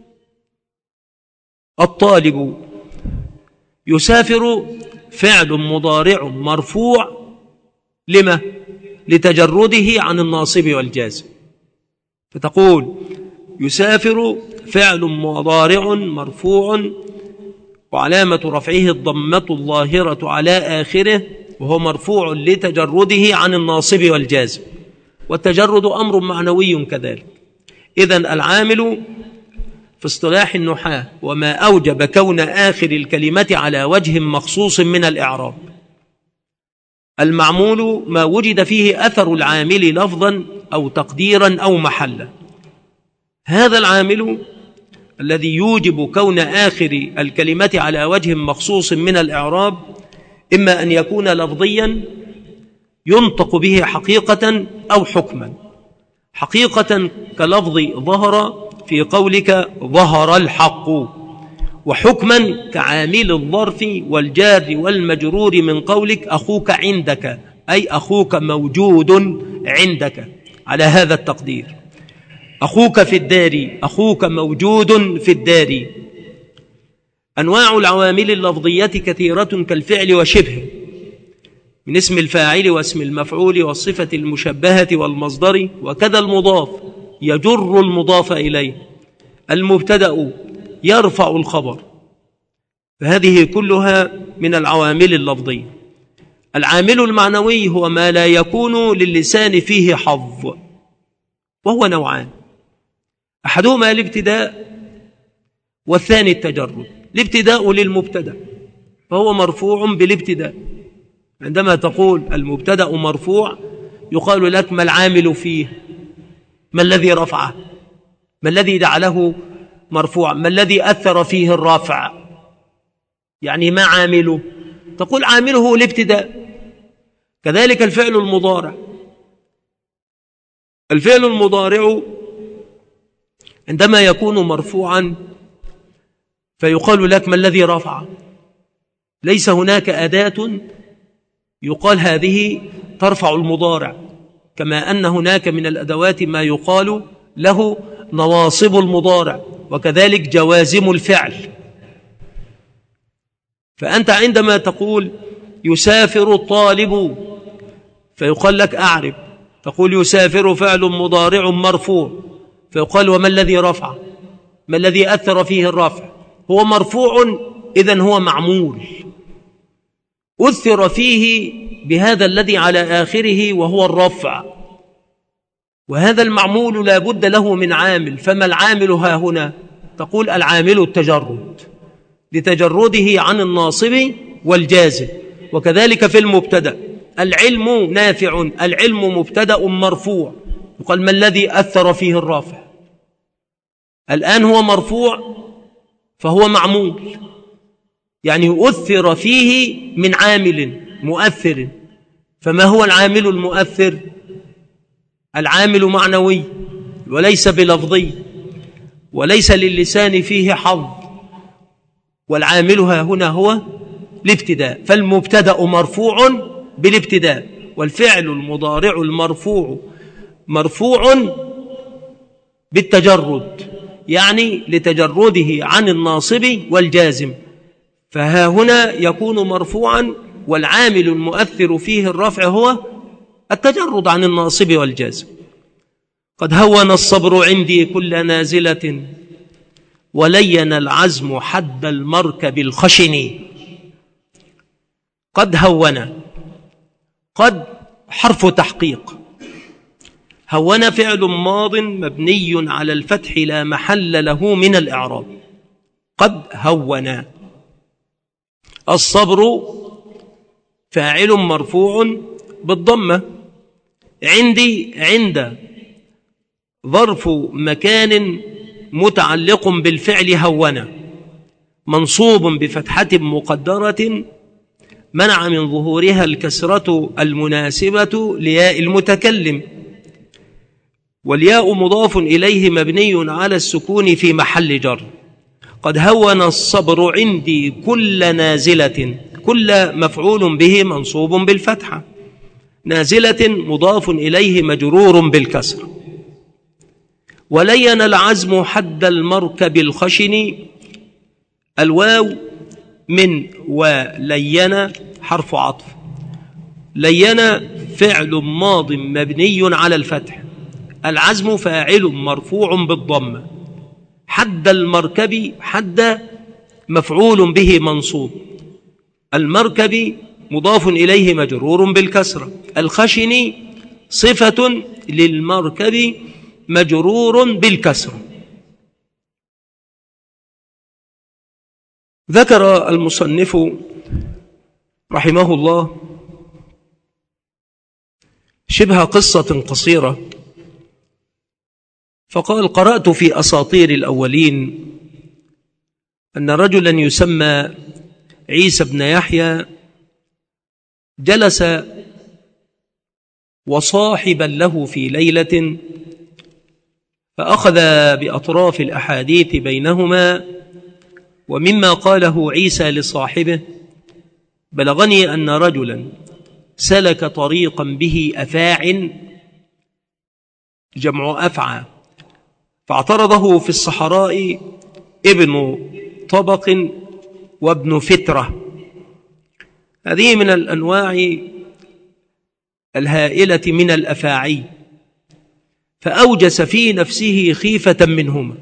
Speaker 1: الطالب، يسافر فعل مضارع مرفوع لما؟ لتجرده عن الناصب والجازم. فتقول يسافر فعل مضارع مرفوع وعلامة رفعه الضمة الظاهرة على آخره، وهو مرفوع لتجرده عن الناصب والجازم، والتجرد أمر معنوي كذلك. إذن العامل في اصطلاح النحاة وما أوجب كون آخر الكلمة على وجه مخصوص من الإعراب. المعمول ما وجد فيه أثر العامل لفظا أو تقديرا أو محلا. هذا العامل الذي يوجب كون آخر الكلمة على وجه مخصوص من الإعراب إما أن يكون لفظيا ينطق به حقيقة أو حكما. حقيقة كلفظ ظهر في قولك ظهر الحق، وحكما كعامل الظرف والجار والمجرور من قولك أخوك عندك، أي أخوك موجود عندك، على هذا التقدير. أخوك في الدار، أخوك موجود في الدار. أنواع العوامل اللفظية كثيرة كالفعل وشبهه من اسم الفاعل واسم المفعول والصفة المشبهة والمصدر، وكذا المضاف يجر المضاف إليه. المبتدأ يرفع الخبر. فهذه كلها من العوامل اللفظية. العامل المعنوي هو ما لا يكون للسان فيه حظ، وهو نوعان: أحدهما الابتداء والثاني التجرد. الابتداء للمبتدأ فهو مرفوع بالابتداء. عندما تقول المبتدأ مرفوع يقال لك ما العامل فيه؟ ما الذي رفعه؟ ما الذي جعله مرفوع؟ ما الذي أثر فيه الرافع؟ يعني ما عامله؟ تقول عامله الابتداء. كذلك الفعل المضارع. الفعل المضارع عندما يكون مرفوعا فيقال لك ما الذي رفعه؟ ليس هناك أداة يقال هذه ترفع المضارع، كما أن هناك من الأدوات ما يقال له نواصب المضارع، وكذلك جوازم الفعل. فأنت عندما تقول يسافر الطالب فيقال لك أعرب، تقول يسافر فعل مضارع مرفوع، فيقال وما الذي رفع؟ ما الذي أثر فيه الرفع؟ هو مرفوع، إذن هو معمول، أثر فيه بهذا الذي على آخره وهو الرفع، وهذا المعمول لا بد له من عامل. فما العامل ها هنا؟ تقول العامل التجرد، لتجرده عن الناصب والجازم. وكذلك في المبتدأ، العلم نافع، العلم مبتدأ مرفوع، يقال ما الذي أثر فيه الرافع؟ الآن هو مرفوع فهو معمول، يعني أثر فيه من عامل مؤثر. فما هو العامل المؤثر؟ العامل معنوي وليس بلفظي، وليس للسان فيه حظ، والعامل ها هنا هو الابتداء. فالمبتدأ مرفوع بالابتداء، والفعل المضارع المرفوع مرفوع بالتجرد، يعني لتجرده عن الناصب والجازم. فها هنا يكون مرفوعا، والعامل المؤثر فيه الرفع هو التجرد عن الناصب والجازم. قد هون الصبر عندي كل نازلة، ولين العزم حد المركب الخشن. قد هون، قد حرف تحقيق، هون فعل ماض مبني على الفتح لا محل له من الإعراب. قد هون. الصبر فاعل مرفوع بالضمة. عندي، عند ظرف مكان متعلق بالفعل هون، منصوب بفتحة مقدرة منع من ظهورها الكسرة المناسبة لياء المتكلم، والياء مضاف إليه مبني على السكون في محل جر. قد هون الصبر عندي كل نازلة، كل مفعول به منصوب بالفتحة، نازلة مضاف إليه مجرور بالكسر. ولين العزم حد المركب الخشن. الواو من ولين حرف عطف. لين فعل ماض مبني على الفتح، العزم فاعل مرفوع بالضمة. حد المركب، حد مفعول به منصوب، المركب مضاف إليه مجرور بالكسرة. الخشن صفة للمركب مجرور بالكسرة. ذكر المصنف رحمه الله شبه قصة قصيرة، فقال: قرأت في أساطير الأولين أن رجلا يسمى عيسى بن يحيى جلس وصاحبا له في ليلة، فأخذ بأطراف الأحاديث بينهما. ومما قاله عيسى لصاحبه: بلغني أن رجلا سلك طريقا به أفاع، جمع أفعى، فاعترضه في الصحراء ابن طبق وابن فترة. هذه من الأنواع الهائلة من الأفاعي، فأوجس في نفسه خيفة منهما،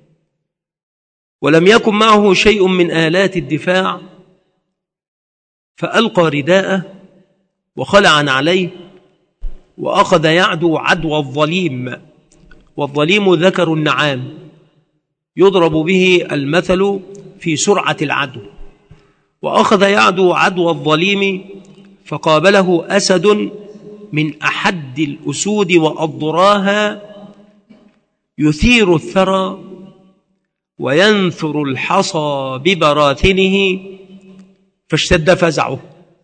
Speaker 1: ولم يكن معه شيء من آلات الدفاع، فألقى رداءه وخلع عليه وأخذ يعدو عدو الظليم. والظليم ذكر النعام، يضرب به المثل في سرعة العدو. وأخذ يعدو عدو الظليم، فقابله أسد من أحد الأسود وأضراها، يثير الثرى وينثر الحصى ببراثنه، فاشتد فزعه.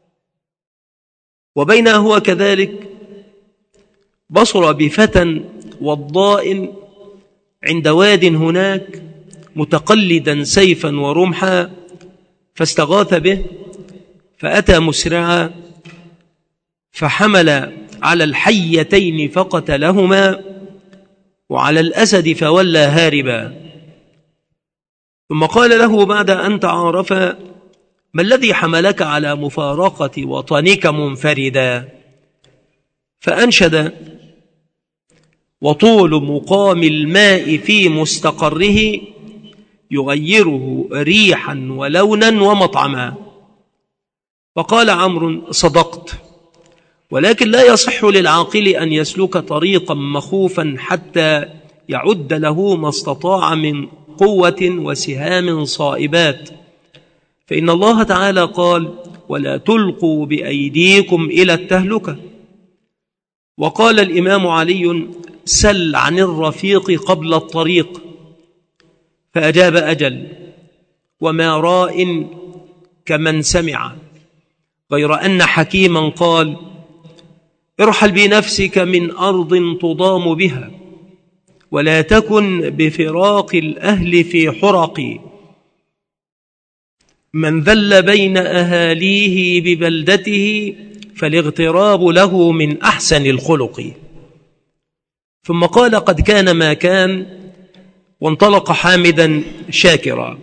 Speaker 1: وبين هو كذلك بصر بفتى وضاء عند واد هناك متقلدا سيفا ورمحا، فاستغاث به، فأتى مسرعا فحمل على الحيتين فقتلهما وعلى الأسد فولى هاربا. ثم قال له بعد أن تعارفا: ما الذي حملك على مفارقة وطنك منفردا؟ فأنشد: وطول مقام الماء في مستقره يغيره ريحا ولونا ومطعما. فقال عمرو: صدقت، ولكن لا يصح للعاقل أن يسلك طريقا مخوفا حتى يعد له ما استطاع من قوة وسهام صائبات، فإن الله تعالى قال: ولا تلقوا بأيديكم إلى التهلكة. وقال الإمام علي: سل عن الرفيق قبل الطريق. فأجاب: أجل، وما راء كمن سمع، غير أن حكيما قال: ارحل بنفسك من أرض تضام بها، ولا تكن بفراق الأهل في حرق. من ذل بين أهاليه ببلدته فالاغتراب له من أحسن الخلق. ثم قال: قد كان ما كان، وانطلق حامدا شاكرا.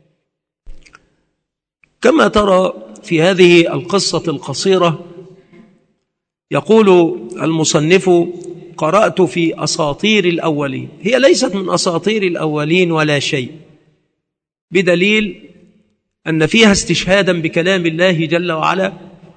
Speaker 1: كما ترى في هذه القصة القصيرة، يقول المصنف: قرأت في أساطير الأولين. هي ليست من أساطير الأولين ولا شيء، بدليل أن فيها استشهادا بكلام الله جل وعلا،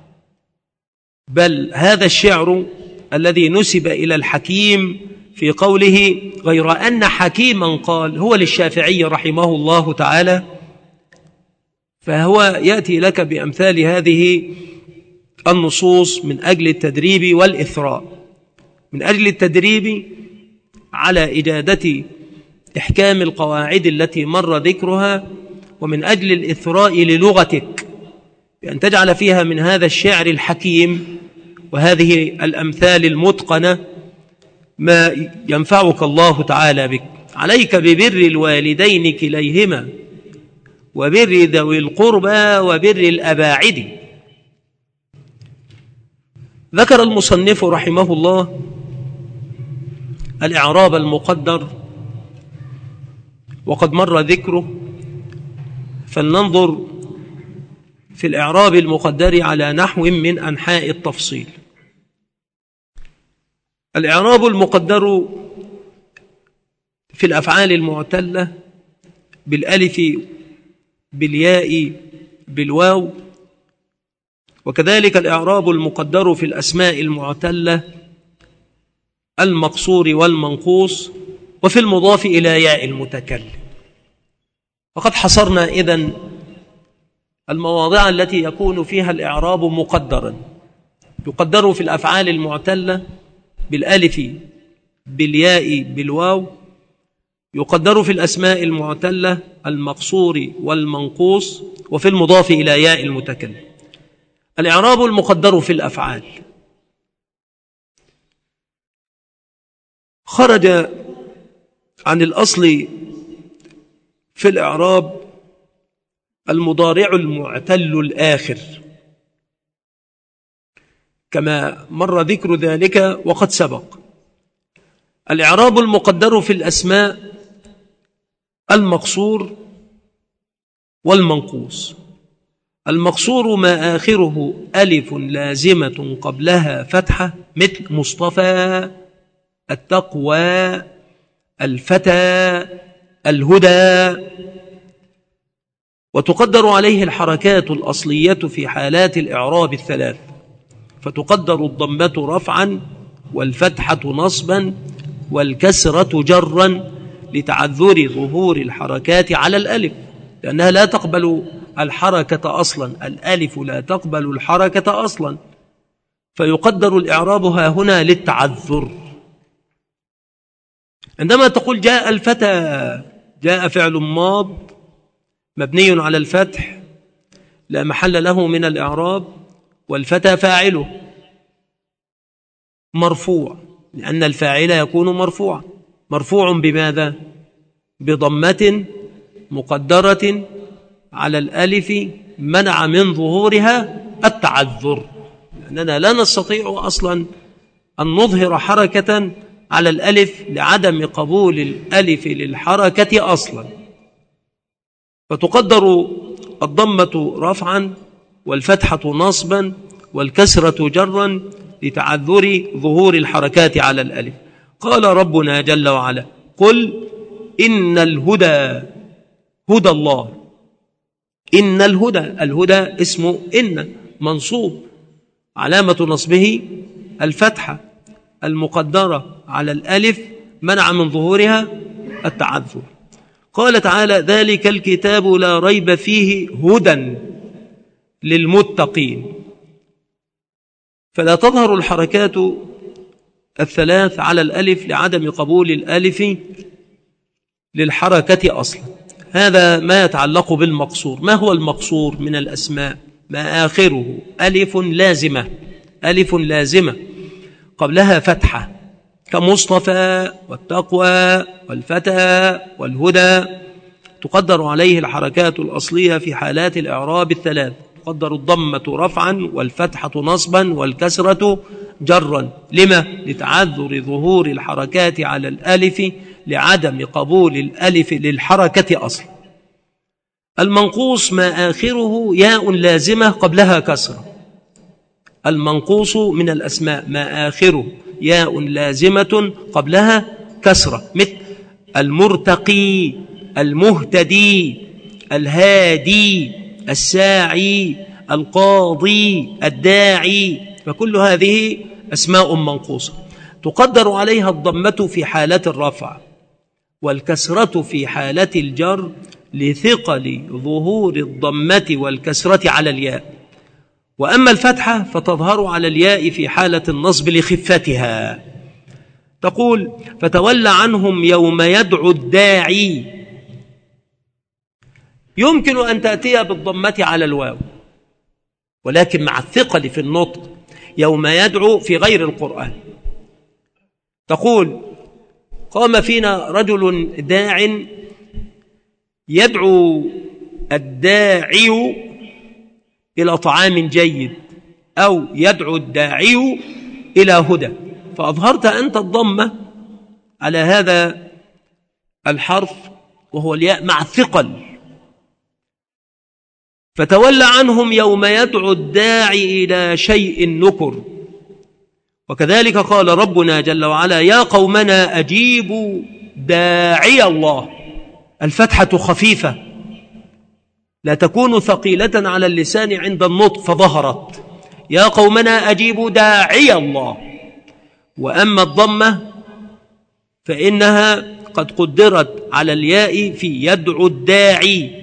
Speaker 1: بل هذا الشعر الذي نسب إلى الحكيم في قوله غير أن حكيما قال هو للشافعي رحمه الله تعالى، فهو يأتي لك بأمثال هذه النصوص من أجل التدريب والإثراء، من أجل التدريب على إجادة إحكام القواعد التي مر ذكرها، ومن أجل الإثراء للغتك بأن تجعل فيها من هذا الشعر الحكيم وهذه الأمثال المتقنة ما ينفعك الله تعالى بك. عليك ببر الوالدين كليهما، وبر ذوي القربى، وبر الأباعد. ذكر المصنف رحمه الله الإعراب المقدر، وقد مر ذكره، فلننظر في الإعراب المقدر على نحو من أنحاء التفصيل. الإعراب المقدر في الأفعال المعتلة بالألف بالياء بالواو، وكذلك الإعراب المقدر في الأسماء المعتلة المقصور والمنقوص، وفي المضاف إلى ياء المتكلم. وقد حصرنا إذن المواضع التي يكون فيها الإعراب مقدرا. يقدر في الأفعال المعتلة بالألف بالياء بالواو، يقدر في الأسماء المعتلة المقصور والمنقوص، وفي المضاف إلى ياء المتكلم. الإعراب المقدر في الأفعال خرج عن الأصل في الإعراب المضارع المعتل الآخر، كما مر ذكر ذلك وقد سبق. الإعراب المقدر في الأسماء المقصور والمنقوص. المقصور ما آخره ألف لازمة قبلها فتحة، مثل مصطفى، التقوى، الفتى، الهدى. وتقدر عليه الحركات الأصلية في حالات الإعراب الثلاث، فتقدر الضمة رفعا، والفتحة نصبا، والكسرة جرا، لتعذر ظهور الحركات على الألف، لأنها لا تقبل الحركة أصلا. الألف لا تقبل الحركة أصلا، فيقدر الإعراب ها هنا للتعذر. عندما تقول جاء الفتى، جاء فعل ماض مبني على الفتح لا محل له من الإعراب، والفتى فاعله مرفوع، لأن الفاعل يكون مرفوعا. مرفوع بماذا؟ بضمة مقدرة على الألف منع من ظهورها التعذر، أننا لا نستطيع أصلا أن نظهر حركة على الألف لعدم قبول الألف للحركة أصلا، فتقدر الضمة رفعا والفتحة نصبا والكسرة جرا لتعذر ظهور الحركات على الألف. قال ربنا جل وعلا: قل إن الهدى هدى الله. إن الهدى، الهدى اسمه إن منصوب، علامة نصبه الفتحة المقدرة على الألف منع من ظهورها التعذر. قال تعالى: ذلك الكتاب لا ريب فيه هدى للمتقين. فلا تظهر الحركات الثلاث على الألف لعدم قبول الألف للحركة أصلا. هذا ما يتعلق بالمقصور. ما هو المقصور من الأسماء؟ ما آخره ألف لازمة، ألف لازمة قبلها فتحة، كمصطفى والتقوى والفتى والهدى. تقدر عليه الحركات الأصلية في حالات الإعراب الثلاث، تقدر الضمة رفعا والفتحة نصبا والكسرة جرا. لما؟ لتعذر ظهور الحركات على الألف لعدم قبول الألف للحركة أصلا. المنقوص ما آخره ياء لازمة قبلها كسرة. المنقوص من الأسماء ما آخره ياء لازمة قبلها كسرة، مثل المرتقي، المهتدي، الهادي، الساعي، القاضي، الداعي. فكل هذه أسماء منقوصة تقدر عليها الضمة في حالة الرفع والكسرة في حالة الجر لثقل ظهور الضمة والكسرة على الياء. وأما الفتحة فتظهر على الياء في حالة النصب لخفتها. تقول: فتولى عنهم يوم يدعو الداعي. يمكن أن تأتي بالضمة على الواو، ولكن مع الثقل في النطق. يوم يدعو في غير القرآن. تقول: قام فينا رجل داع يدعو الداعي إلى طعام جيد، أو يدعو الداعي إلى هدى. فأظهرت أنت الضمة على هذا الحرف وهو الياء مع الثقل. فتولى عنهم يوم يدعو الداعي إلى شيء نكر. وكذلك قال ربنا جل وعلا: يا قومنا أجيبوا داعي الله. الفتحة خفيفة لا تكون ثقيلة على اللسان عند النطق فظهرت: يا قومنا أجيبوا داعي الله. وأما الضمة فإنها قد قدرت على الياء في يدعو الداعي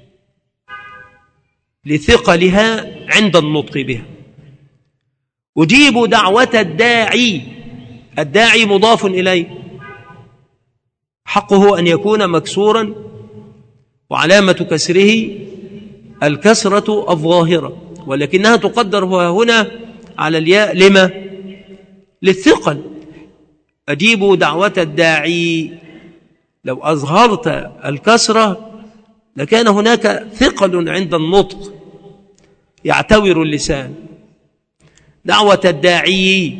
Speaker 1: لثقلها عند النطق بها. أجيب دعوة الداعي. الداعي مضاف إليه، حقه أن يكون مكسورا، وعلامة كسره الكسرة الظاهرة، ولكنها تقدر هنا على الياء. لما؟ للثقل. أجيب دعوة الداعي. لو أظهرت الكسرة لكان هناك ثقل عند النطق يعتور اللسان. دعوة الداعي،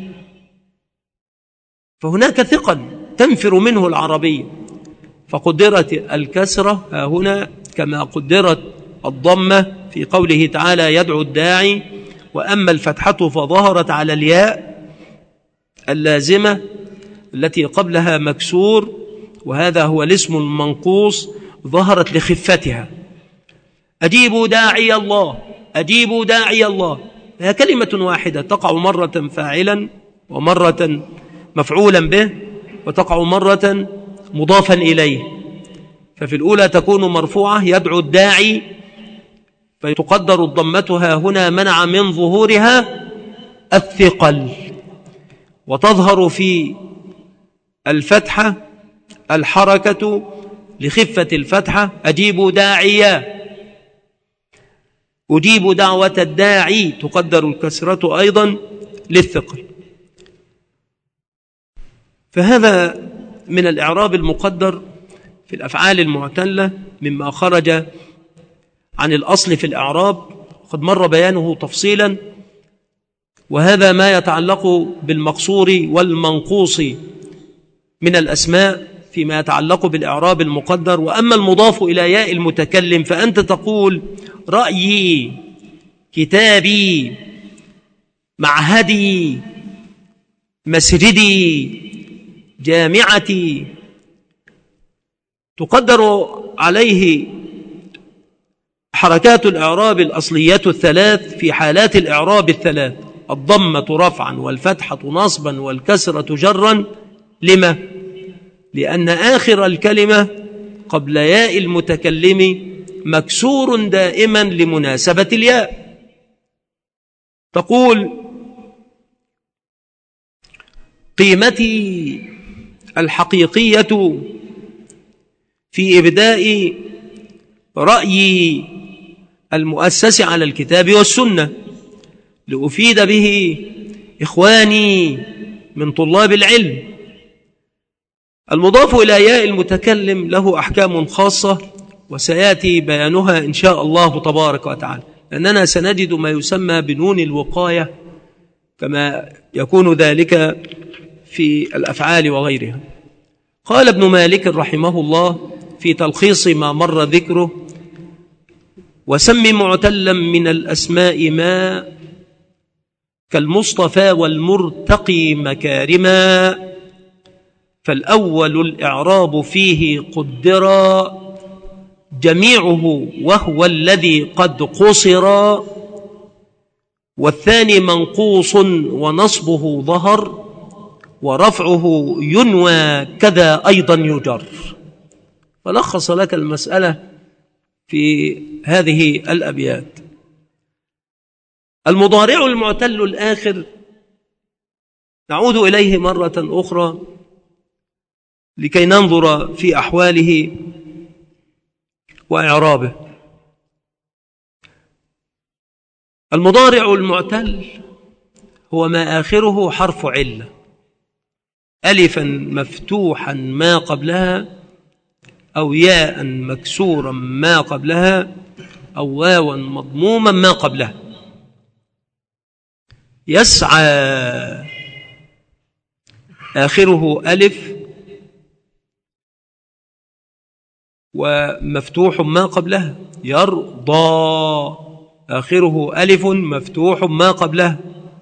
Speaker 1: فهناك ثقل تنفر منه العربية، فقدرت الكسرة هنا كما قدرت الضمة في قوله تعالى: يدعو الداعي. وأما الفتحة فظهرت على الياء اللازمة التي قبلها مكسور، وهذا هو الاسم المنقوص، ظهرت لخفتها. أجيبوا داعي الله، أجيبوا داعي الله. هي كلمة واحدة تقع مرة فاعلا ومرة مفعولا به، وتقع مرة مضافا إليه. ففي الأولى تكون مرفوعة يدعو الداعي، فتقدر الضمتها هنا منع من ظهورها الثقل. وتظهر في الفتحة الحركة لخفة الفتحة: أجيب داعيا. أجيب دعوة الداعي تقدر الكسرة أيضا للثقل. فهذا من الإعراب المقدر في الأفعال المعتلة مما خرج عن الأصل في الإعراب، قد مر بيانه تفصيلا. وهذا ما يتعلق بالمقصور والمنقوص من الأسماء فيما يتعلق بالإعراب المقدر. وأما المضاف إلى ياء المتكلم فأنت تقول رأيي، كتابي، معهدي، مسجدي، جامعتي، تقدر عليه حركات الإعراب الأصلية الثلاث في حالات الإعراب الثلاث: الضمة رفعا، والفتحة نصبا، والكسرة جرا. لما؟ لأن آخر الكلمة قبل ياء المتكلم مكسور دائما لمناسبة الياء. تقول قيمتي الحقيقية في إبداء رأيي المؤسس على الكتاب والسنة لأفيد به إخواني من طلاب العلم. المضاف إلى ياء المتكلم له أحكام خاصة وسيأتي بيانها إن شاء الله تبارك وتعالى، لأننا سنجد ما يسمى بنون الوقاية كما يكون ذلك في الأفعال وغيرها. قال ابن مالك رحمه الله في تلخيص ما مر ذكره: وسم معتلا من الأسماء ما كالمصطفى والمرتقي مكارما، فالأول الإعراب فيه قدرا جميعه وهو الذي قد قصر، والثاني منقوص ونصبه ظهر، ورفعه ينوى كذا أيضا يجر. فلخص لك المسألة في هذه الأبيات. المضارع المعتل الآخر نعود إليه مرة أخرى لكي ننظر في أحواله وإعرابه. المضارع المعتل هو ما آخره حرف علة، ألفا مفتوحا ما قبلها، أو ياء مكسورا ما قبلها، أو واوا مضموما ما قبلها. يسعى آخره ألف ومفتوح ما قبلها. يرضى آخره ألف مفتوح ما قبلها.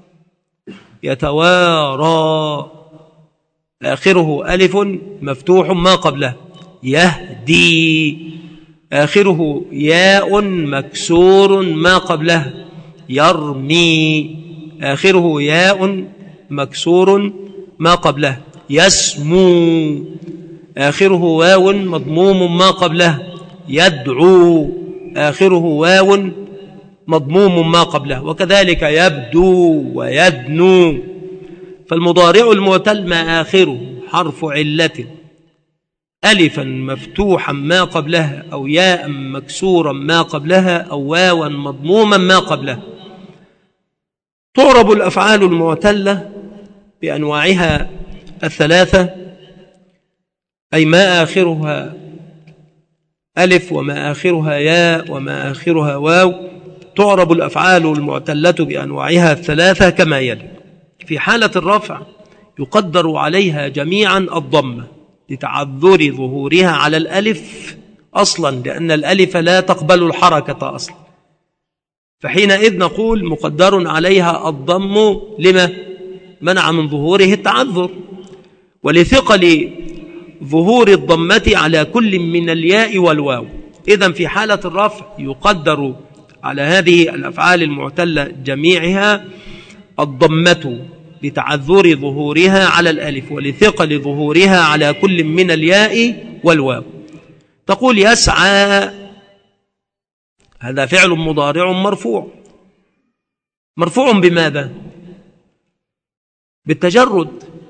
Speaker 1: يتوارى آخره ألف مفتوح ما قبلها. يهدي آخره ياء مكسور ما قبلها. يرمي آخره ياء مكسور ما قبلها. يسمو آخره واو مضموم ما قبلها. يدعو آخره واو مضموم ما قبله. وكذلك يبدو ويدنو. فالمضارع المعتل ما آخره حرف علة ألفا مفتوحا ما قبلها، أو ياء مكسورا ما قبلها، أو واوا مضموما ما قبلها. تعرب الأفعال المعتلة بأنواعها الثلاثة، أي ما آخرها ألف وما آخرها ياء وما آخرها واو. تعرب الأفعال المعتلة بأنواعها الثلاثة كما يلي: في حالة الرفع يقدر عليها جميعا الضمة لتعذر ظهورها على الألف أصلا، لأن الألف لا تقبل الحركة أصلا، فحينئذ نقول مقدر عليها الضم لما منع من ظهوره التعذر، ولثقل ظهور الضمة على كل من الياء والواو. إذن في حالة الرفع يقدر على هذه الأفعال المعتلة جميعها الضمة لتعذر ظهورها على الألف، ولثقل ظهورها على كل من الياء والواو. تقول يسعى، هذا فعل مضارع مرفوع. مرفوع بماذا؟ بالتجرد،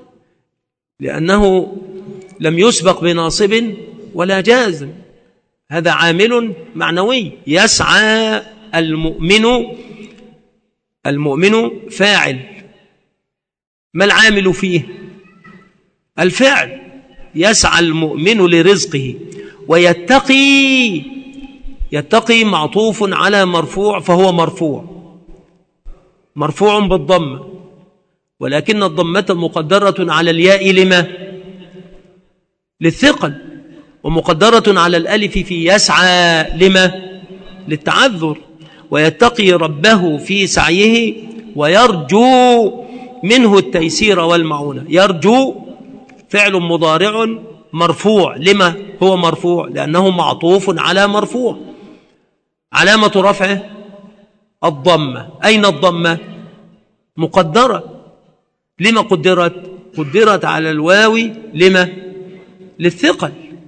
Speaker 1: لأنه لم يسبق بناصب ولا جازم، هذا عامل معنوي. يسعى المؤمن، المؤمن فاعل، ما العامل فيه؟ الفعل. يسعى المؤمن لرزقه. ويتقي، يتقي معطوف على مرفوع فهو مرفوع. مرفوع بالضمة، ولكن الضمة مقدرة على الياء لما؟ للثقل، ومقدرة على الألف في يسعى لما؟ للتعذر. ويتقي ربه في سعيه ويرجو منه التيسير والمعونة. يرجو فعل مضارع مرفوع. لما هو مرفوع؟ لأنه معطوف على مرفوع. علامة رفعه الضمة. أين الضمة؟ مقدرة. لما قدرت؟ قدرت على الواو. لما؟ للثقل،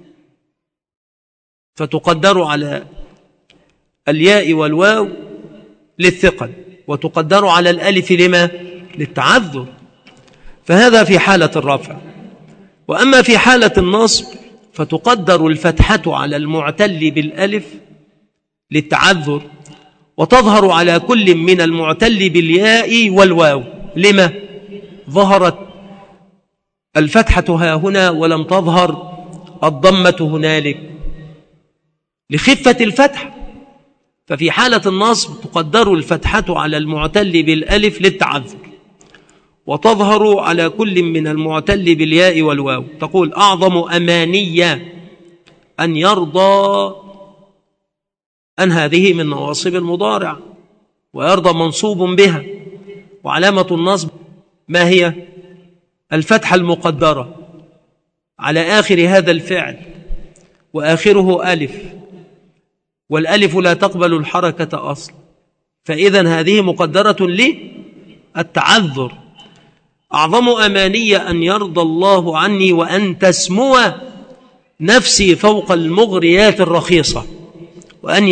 Speaker 1: فتقدر على الياء والواو للثقل، وتقدر على الألف لما؟ للتعذر. فهذا في حالة الرفع. وأما في حالة النصب فتقدر الفتحة على المعتل بالألف للتعذر، وتظهر على كل من المعتل بالياء والواو. لما؟ ظهرت الفتحة ها هنا ولم تظهر الضمة هنالك لخفة الفتح. ففي حالة النصب تقدر الفتحة على المعتل بالألف للتعذر، وتظهر على كل من المعتل بالياء والواو. تقول أعظم أماني أن يرضى، أن هذه من نواصب المضارع، ويرضى منصوب بها، وعلامة النصب ما هي؟ الفتحة المقدرة على آخر هذا الفعل، وآخره ألف، والألف لا تقبل الحركة أصلا، فإذن هذه مقدرة للتعذر. أعظم أماني أن يرضى الله عني وأن تسمو نفسي فوق المغريات الرخيصة، وأن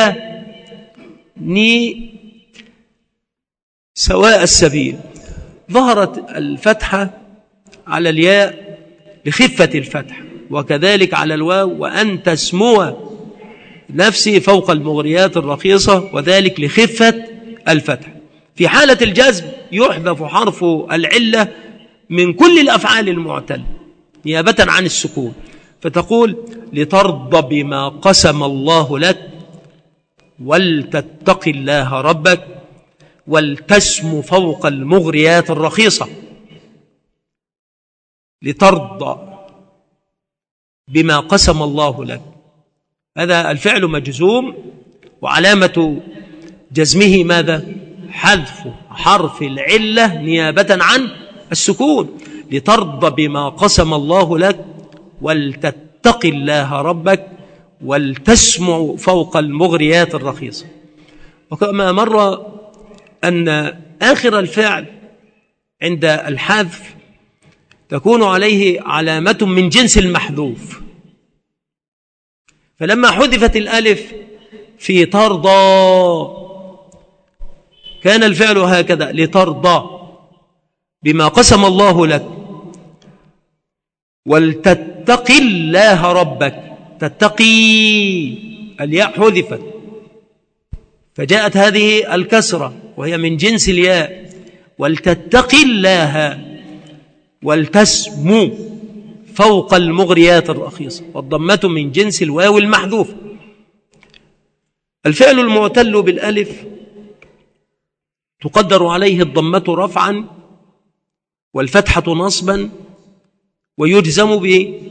Speaker 1: يهديني سواء السبيل. ظهرت الفتحة على الياء لخفة الفتح، وكذلك على الواو وأن تسمو نفسي فوق المغريات الرخيصة، وذلك لخفة الفتح. في حالة الجزم يحذف حرف العلة من كل الأفعال المعتلة نيابة عن السكون، فتقول لترضى بما قسم الله لك ولتتق الله ربك ولتسم فوق المغريات الرخيصة. لترضى بما قسم الله لك، هذا الفعل مجزوم، وعلامة جزمه ماذا؟ حذف حرف العلة نيابة عن السكون. لترضى بما قسم الله لك ولتتق الله ربك ولتسمع فوق المغريات الرخيصة. وكما مر أن آخر الفعل عند الحذف تكون عليه علامة من جنس المحذوف، فلما حذفت الألف في ترضى كان الفعل هكذا: لترضى بما قسم الله لك ولتتق الله ربك. تتقي، الياء حذفت فجاءت هذه الكسرة وهي من جنس الياء. ولتتق الله ولتسمو فوق المغريات الرخيصة، والضمة من جنس الواو المحذوف. الفعل المعتل بالألف تقدر عليه الضمة رفعا والفتحة نصبا، ويجزم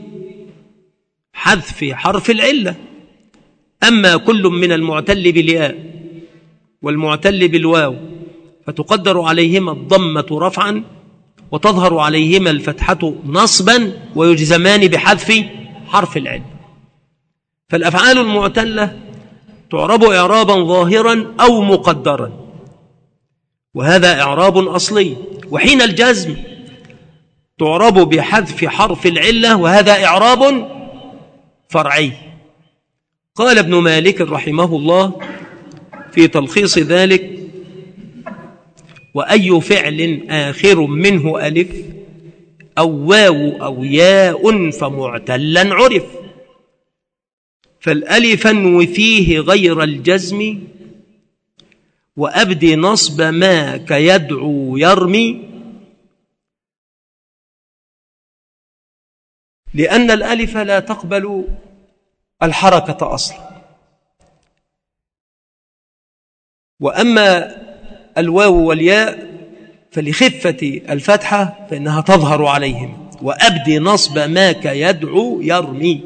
Speaker 1: بحذف حرف العلة. أما كل من المعتل بالياء والمعتل بالواو فتقدر عليهما الضمة رفعا وتظهر عليهما الفتحة نصبا، ويجزمان بحذف حرف العلة. فالأفعال المعتلة تعرب إعرابا ظاهرا أو مقدرا، وهذا إعراب أصلي. وحين الجزم تعرب بحذف حرف العلة، وهذا إعراب فرعي. قال ابن مالك رحمه الله في تلخيص ذلك: وأي فعل آخر منه ألف أو واو أو ياء فمعتلا عرف، فالألف انو فيه غير الجزم وأبدي نصب ما كيدعو يرمي، لأن الألف لا تقبل الحركة أصلا. وأما الواو والياء فلخفة الفتحة فإنها تظهر عليهم. وأبدي نصب ماك يدعو يرمي،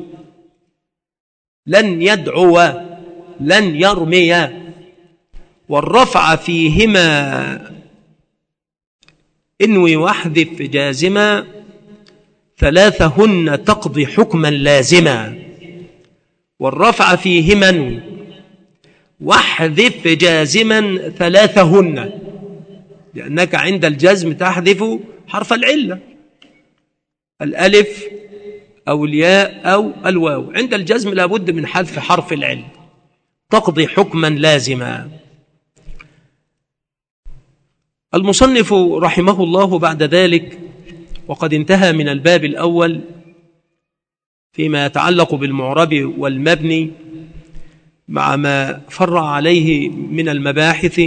Speaker 1: لن يدعو لن يرمي. والرفع فيهما انوي واحذف جازما، ثلاثهن تقضي حكما لازما. والرفع فيهما انوي واحذف جازما ثلاثهن، لأنك عند الجزم تحذف حرف العلة، الألف أو الياء أو الواو. عند الجزم لابد من حذف حرف العلة، تقضي حكما لازما. المصنف رحمه الله بعد ذلك وقد انتهى من الباب الأول فيما يتعلق بالمعرب والمبني مع ما فرع عليه من المباحث،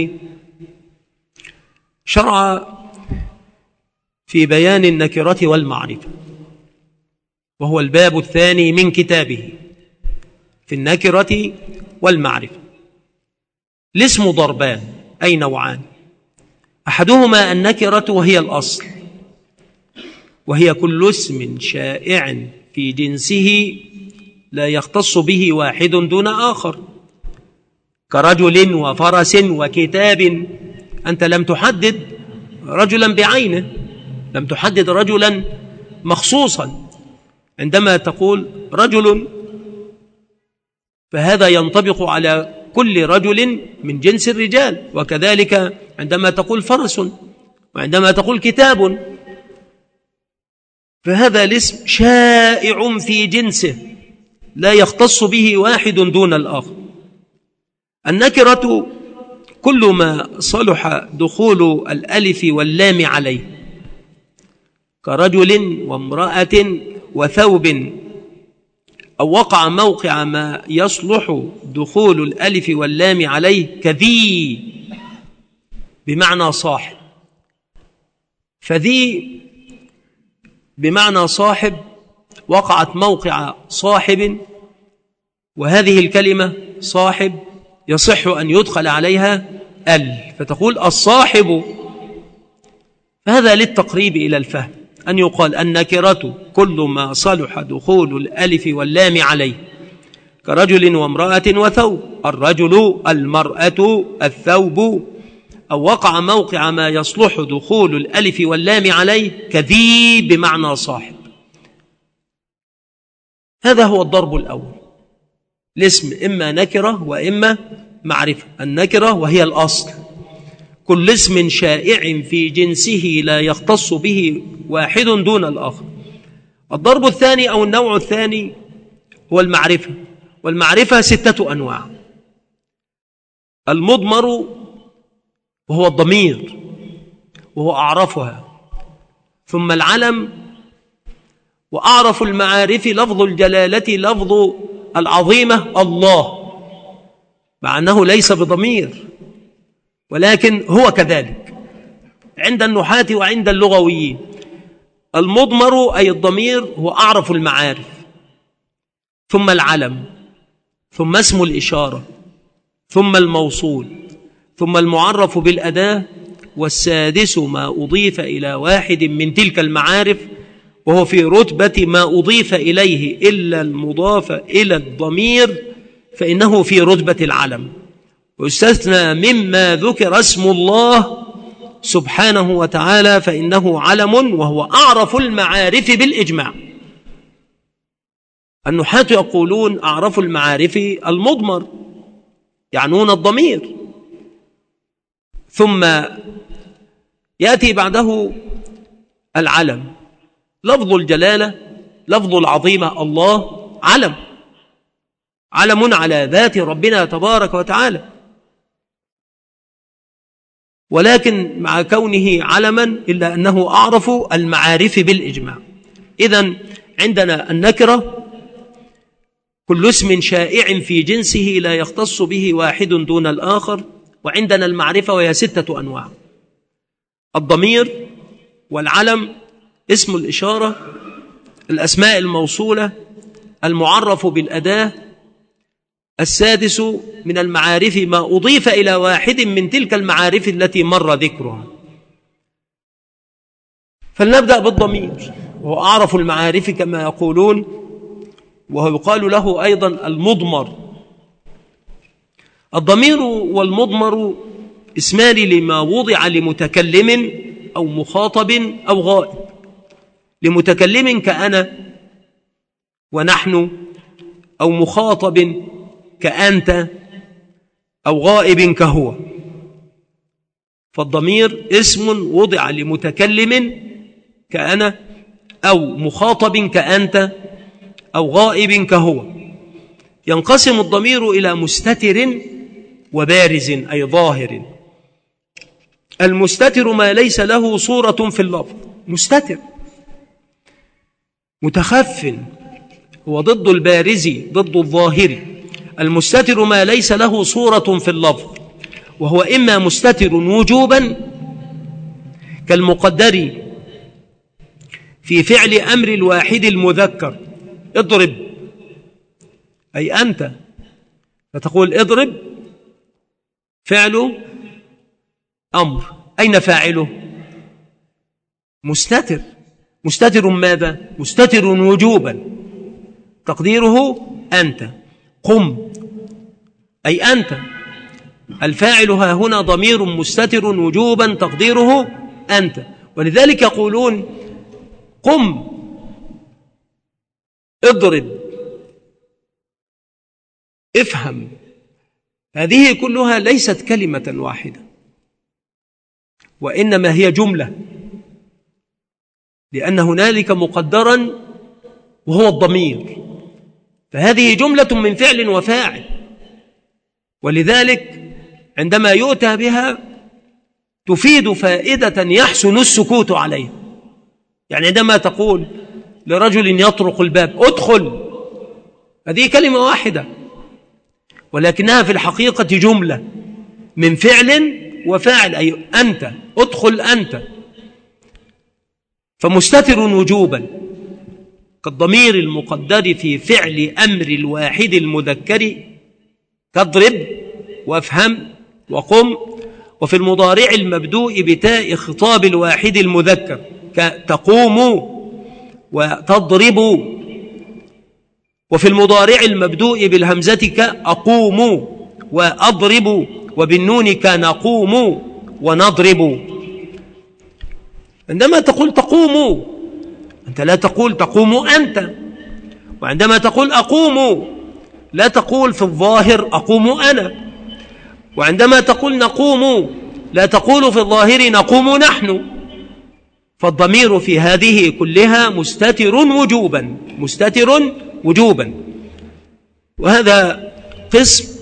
Speaker 1: شرع في بيان النكرة والمعرفة، وهو الباب الثاني من كتابه في النكرة والمعرفة. الاسم ضربان أي نوعان، أحدهما النكرة وهي الأصل، وهي كل اسم شائع في جنسه لا يختص به واحد دون آخر، كرجل وفرس وكتاب. أنت لم تحدد رجلا بعينه، لم تحدد رجلا مخصوصا. عندما تقول رجل فهذا ينطبق على كل رجل من جنس الرجال، وكذلك عندما تقول فرس وعندما تقول كتاب، فهذا الاسم شائع في جنسه لا يختص به واحد دون الآخر. النكرة كل ما صلح دخول الألف واللام عليه، كرجل وامرأة وثوب، أو وقع موقع ما يصلح دخول الألف واللام عليه، كذي بمعنى صاحب. فذي بمعنى صاحب وقعت موقع صاحب، وهذه الكلمة صاحب يصح أن يدخل عليها ال، فتقول الصاحب. فهذا للتقريب إلى الفهم، أن يقال النكرة كل ما صلح دخول الألف واللام عليه، كرجل وامرأة وثوب، الرجل المرأة الثوب، أو وقع موقع ما يصلح دخول الألف واللام عليه، كذي بمعنى صاحب. هذا هو الضرب الأول. الاسم إما نكرة وإما معرفة. النكرة وهي الأصل، كل اسم شائع في جنسه لا يختص به واحد دون الآخر. الضرب الثاني أو النوع الثاني هو المعرفة، والمعرفة ستة أنواع. المضمر وهو الضمير وهو أعرفها، ثم العلم، وأعرف المعارف لفظ الجلالة لفظ العظيمة الله، مع أنه ليس بضمير ولكن هو كذلك عند النحاة وعند اللغويين. المضمر أي الضمير هو أعرف المعارف، ثم العلم، ثم اسم الإشارة، ثم الموصول، ثم المعرف بالأداة، والسادس ما أضيف إلى واحد من تلك المعارف، وهو في رتبة ما أضيف إليه إلا المضاف إلى الضمير فإنه في رتبة العلم. ويستثنى مما ذكر اسم الله سبحانه وتعالى فإنه علم، وهو أعرف المعارف بالإجماع. النحاة يقولون أعرف المعارف المضمر، يعنون الضمير، ثم يأتي بعده العلم، لفظ الجلالة لفظ العظيمة الله علم، علم على ذات ربنا تبارك وتعالى، ولكن مع كونه علما إلا أنه أعرف المعارف بالإجماع. إذن عندنا النكرة كل اسم شائع في جنسه لا يختص به واحد دون الآخر. وعندنا المعرفة وهي ستة أنواع: الضمير، والعلم، اسم الإشارة، الأسماء الموصولة، المعرف بالأداة، السادس من المعارف ما أضيف إلى واحد من تلك المعارف التي مر ذكرها. فلنبدأ بالضمير، وهو أعرف المعارف كما يقولون، وهو يقال له أيضا المضمر. الضمير والمضمر اسمان لما وضع لمتكلم أو مخاطب أو غائب. لمتكلم كأنا ونحن، أو مخاطب كأنت، أو غائب كهو. فالضمير اسم وضع لمتكلم كأنا، أو مخاطب كأنت، أو غائب كهو. ينقسم الضمير إلى مستتر وبارز أي ظاهر. المستتر ما ليس له صورة في اللفظ، مستتر متخف، هو ضد البارز، ضد الظاهر. المستتر ما ليس له صورة في اللفظ، وهو إما مستتر وجوبا كالمقدر في فعل أمر الواحد المذكر، اضرب أي أنت، فتقول اضرب فعله أمر، أين فاعله؟ مستتر. مستتر ماذا؟ مستتر وجوبا، تقديره أنت. قم أي أنت، الفاعل ها هنا ضمير مستتر وجوبا تقديره أنت. ولذلك يقولون قم، اضرب، افهم. هذه كلها ليست كلمة واحدة، وإنما هي جملة، لأن هنالك مقدرا وهو الضمير، فهذه جملة من فعل وفاعل. ولذلك عندما يؤتى بها تفيد فائدة يحسن السكوت عليها. يعني عندما تقول لرجل يطرق الباب ادخل، هذه كلمة واحدة، ولكنها في الحقيقة جملة من فعل وفاعل، أي أنت، ادخل أنت. فمستتر وجوبا كالضمير المقدر في فعل أمر الواحد المذكر كاضرب وافهم وقم. وفي المضارع المبدوء بتاء خطاب الواحد المذكر كتقوم وتضرب. وفي المضارع المبدوء بالهمزة كأقوم وأضرب، وبالنون كنقوم ونضرب. عندما تقول تقوم أنت لا تقول تقوم أنت، وعندما تقول أقوم لا تقول في الظاهر أقوم أنا، وعندما تقول نقوم لا تقول في الظاهر نقوم نحن. فالضمير في هذه كلها مستتر وجوبا، مستتر وجوبا. وهذا قسم.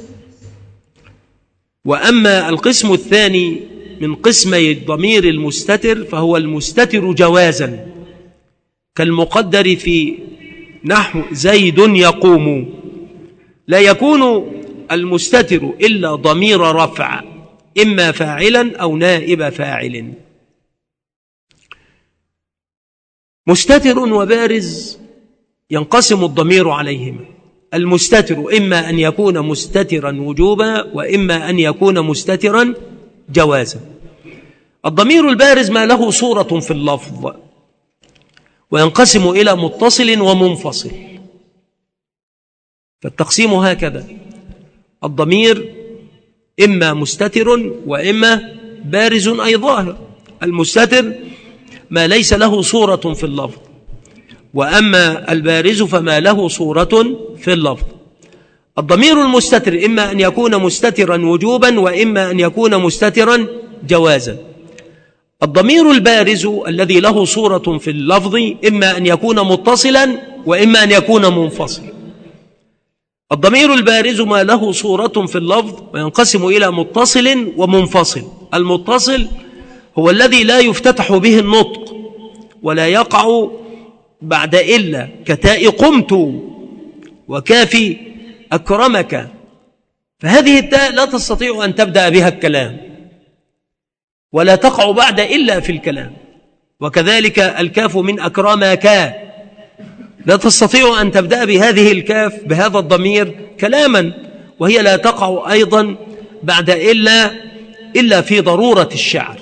Speaker 1: وأما القسم الثاني من قسمي الضمير المستتر فهو المستتر جوازا كالمقدر في نحو زيد يقوم. لا يكون المستتر إلا ضمير رفع، إما فاعلا أو نائب فاعل. مستتر وبارز ينقسم الضمير عليهما. المستتر إما أن يكون مستترا وجوبا، وإما أن يكون مستترا جوازا. الضمير البارز ما له صورة في اللفظ، وينقسم إلى متصل ومنفصل. فالتقسيم هكذا: الضمير إما مستتر وإما بارز أي ظاهر. المستتر ما ليس له صورة في اللفظ، وأما البارز فما له صورة في اللفظ. الضمير المستتر إما أن يكون مستترا وجوبا، وإما أن يكون مستترا جوازا. الضمير البارز الذي له صورة في اللفظ إما أن يكون متصلا وإما أن يكون منفصلا. الضمير البارز ما له صورة في اللفظ وينقسم إلى متصل ومنفصل. المتصل هو الذي لا يفتتح به النطق ولا يقع بعد إلا، كتاء قمت وكاف أكرمك. فهذه التاء لا تستطيع أن تبدأ بها الكلام ولا تقع بعد إلا في الكلام. وكذلك الكاف من أكرمك لا تستطيع أن تبدأ بهذه الكاف بهذا الضمير كلاما، وهي لا تقع أيضا بعد إلا إلا في ضرورة الشعر.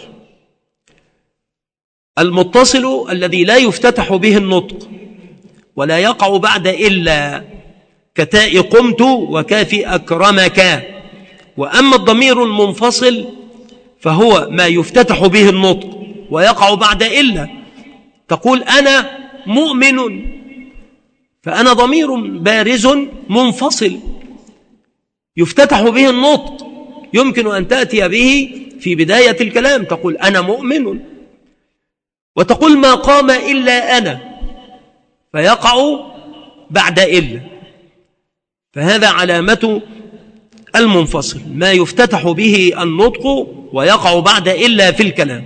Speaker 1: المتصل الذي لا يفتتح به النطق ولا يقع بعد إلا كتاء قمت وكاف أكرمك. وأما الضمير المنفصل فهو ما يفتتح به النطق ويقع بعد إلا، تقول أنا مؤمن، فأنا ضمير بارز منفصل يفتتح به النطق، يمكن أن تأتي به في بداية الكلام، تقول أنا مؤمن، وتقول ما قام إلا أنا، فيقع بعد إلا. فهذا علامة المنفصل، ما يفتتح به النطق ويقع بعد إلا في الكلام.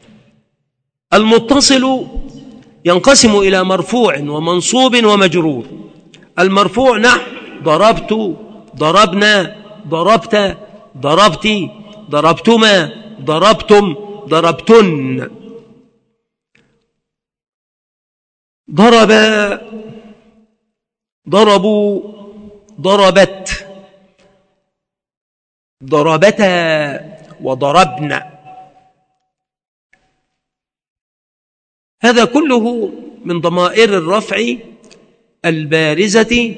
Speaker 1: المتصل ينقسم إلى مرفوع ومنصوب ومجرور. المرفوع نحو ضربت، ضربنا، ضربت، ضربتي، ضربتما، ضربتم، ضربتن. ضرب، ضربوا، ضربت، ضربتا، وضربنا. هذا كله من ضمائر الرفع البارزة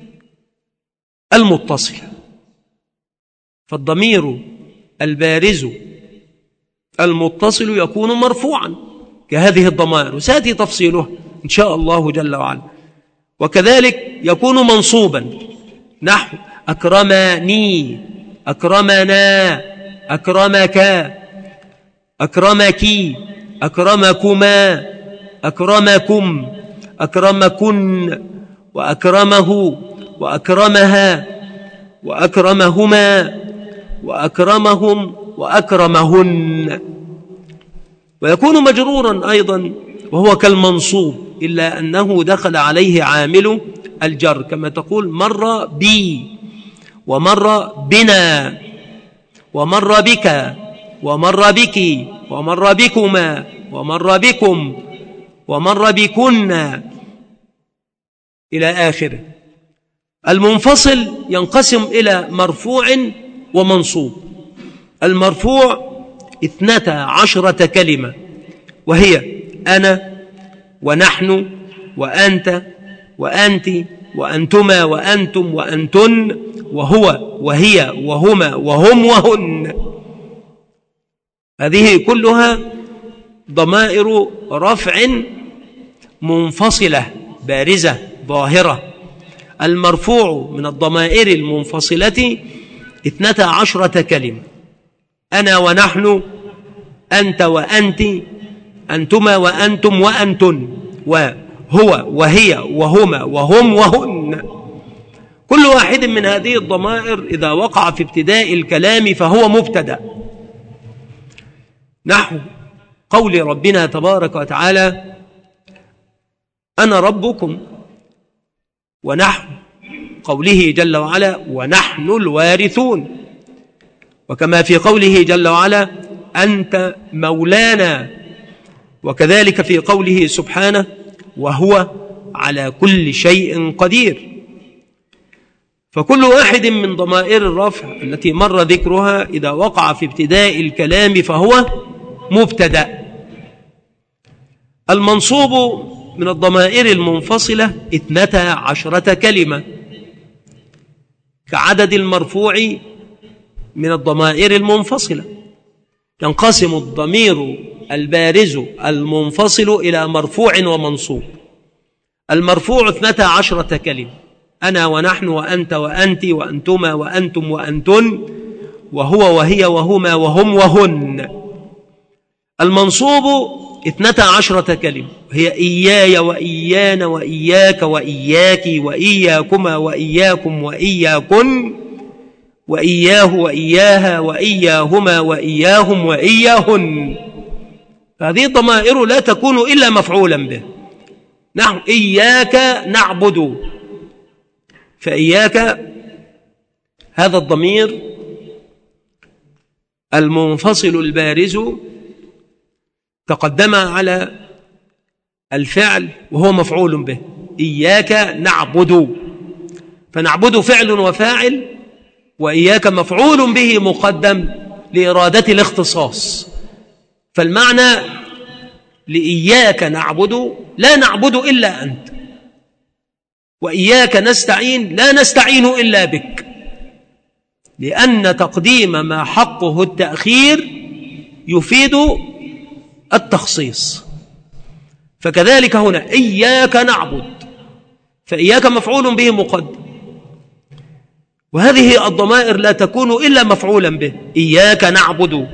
Speaker 1: المتصلة. فالضمير البارز المتصل يكون مرفوعا كهذه الضمائر، وسيأتي تفصيلها إن شاء الله جل وعلا. وكذلك يكون منصوبا نحو أكرمني، أكرمنا، أكرمك، أكرمك، أكرمكما، أكرمكم، أكرمكن، وأكرمه، وأكرمها، وأكرمهما، وأكرمهم، وأكرمهن. ويكون مجرورا أيضا وهو كالمنصوب، إلا أنه دخل عليه عامل الجر، كما تقول مر بي، ومر بنا، ومر بك، ومر بك، ومر بكما، ومر بكم، ومر بكنا، إلى آخره. المنفصل ينقسم إلى مرفوع ومنصوب. المرفوع اثنتا عشرة كلمة، وهي أنا، ونحن، وأنت، وأنت، وأنتما، وأنتم، وأنتن، وهو، وهي، وهما، وهم، وهن. هذه كلها ضمائر رفع منفصلة بارزة ظاهرة. المرفوع من الضمائر المنفصلة اثنتا عشرة كلمة: أنا ونحن، أنت وأنت، أنتما وأنتم وأنتن، وهو وهي وهما وهم وهن. كل واحد من هذه الضمائر إذا وقع في ابتداء الكلام فهو مبتدأ، نحو قول ربنا تبارك وتعالى أنا ربكم، ونحو قوله جل وعلا ونحن الوارثون، وكما في قوله جل وعلا أنت مولانا، وكذلك في قوله سبحانه وهو على كل شيء قدير. فكل واحد من ضمائر الرفع التي مر ذكرها إذا وقع في ابتداء الكلام فهو مبتدأ. المنصوب من الضمائر المنفصلة اثنتا عشرة كلمة، كعدد المرفوع من الضمائر المنفصلة. ينقسم الضمير البارز المنفصل إلى مرفوع ومنصوب. المرفوع اثنتا عشرة كلمة: أنا ونحن وأنت وأنت وأنتما وأنتم وأنتن، وهو وهي وهما وهم وهن. المنصوب اثنتا عشرة كلمة، هي إياي وإيانا وإياك وإياك وإياكما وإياكم وإياكن وإياه وإياها وإياهما وإياهم وإياهن. هذه الضمائر لا تكون إلا مفعولا به، نحو إياك نعبد، فإياك هذا الضمير المنفصل البارز تقدم على الفعل وهو مفعول به، إياك نعبد، فنعبد فعل وفاعل وإياك مفعول به مقدم لإرادة الاختصاص. فالمعنى لإياك نعبد لا نعبد إلا أنت، وإياك نستعين لا نستعين إلا بك، لأن تقديم ما حقه التأخير يفيد التخصيص. فكذلك هنا إياك نعبد، فإياك مفعول به مقدم، وهذه الضمائر لا تكون إلا مفعولا به. إياك نعبد،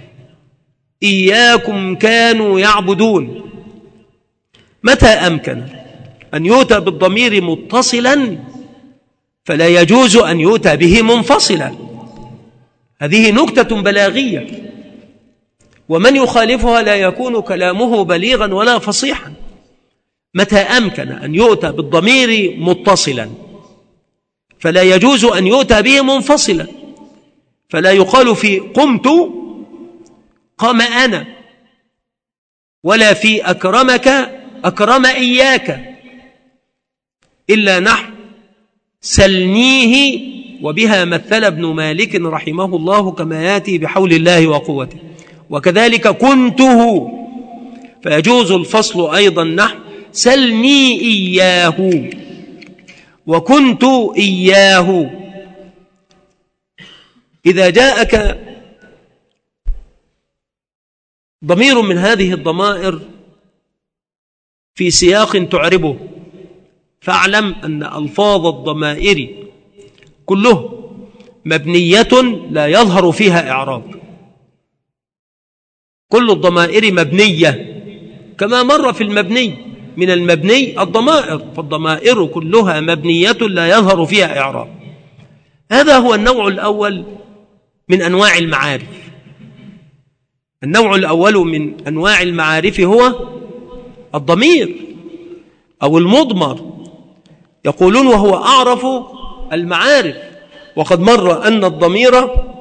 Speaker 1: إياكم كانوا يعبدون. متى أمكن أن يؤتى بالضمير متصلا فلا يجوز أن يؤتى به منفصلا. هذه نكتة بلاغية، ومن يخالفها لا يكون كلامه بليغا ولا فصيحا. متى أمكن أن يؤتى بالضمير متصلا فلا يجوز أن يؤتى به منفصلا. فلا يقال في قمت قام أنا، ولا في أكرمك أكرم إياك، إلا نحو سلنيه، وبها مثل ابن مالك رحمه الله كما ياتي بحول الله وقوته. وكذلك كنته، فيجوز الفصل أيضا نحو سلني إياه وكنت إياه. إذا جاءك ضمير من هذه الضمائر في سياق تعربه فاعلم أن ألفاظ الضمائر كله مبنية لا يظهر فيها إعراب. كل الضمائر مبنية كما مر في المبني، من المبني الضمائر، فالضمائر كلها مبنية لا يظهر فيها إعراب. هذا هو النوع الأول من أنواع المعارف. النوع الأول من أنواع المعارف هو الضمير أو المضمر، يقولون وهو أعرف المعارف. وقد مر أن الضمير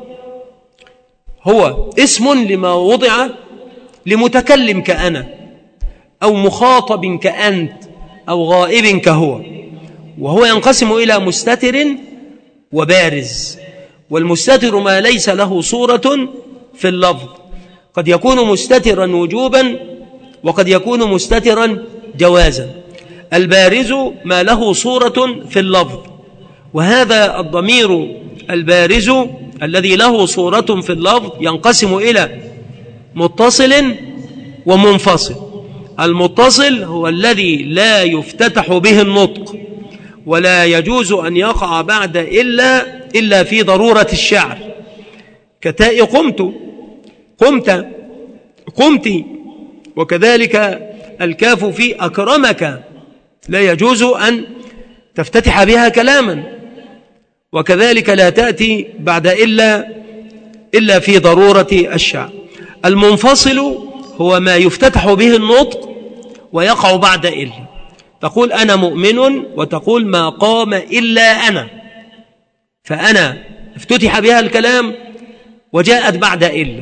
Speaker 1: هو اسم لما وضع لمتكلم كأنا، أو مخاطب كأنت، أو غائب كهو، وهو ينقسم إلى مستتر وبارز. والمستتر ما ليس له صورة في اللفظ، قد يكون مستترا وجوبا وقد يكون مستترا جوازا. البارز ما له صورة في اللفظ، وهذا الضمير البارز الذي له صورة في اللفظ ينقسم إلى متصل ومنفصل. المتصل هو الذي لا يفتتح به النطق، ولا يجوز أن يقع بعد إلا إلا في ضرورة الشعر، كتاء قمت، قمت، قمت. وكذلك الكاف في أكرمك لا يجوز أن تفتتح بها كلاما، وكذلك لا تأتي بعد إلا إلا في ضرورة الشعر. المنفصل هو ما يفتتح به النطق ويقع بعد إلا. تقول أنا مؤمن، وتقول ما قام إلا أنا، فأنا افتتح بها الكلام وجاءت بعد إلا.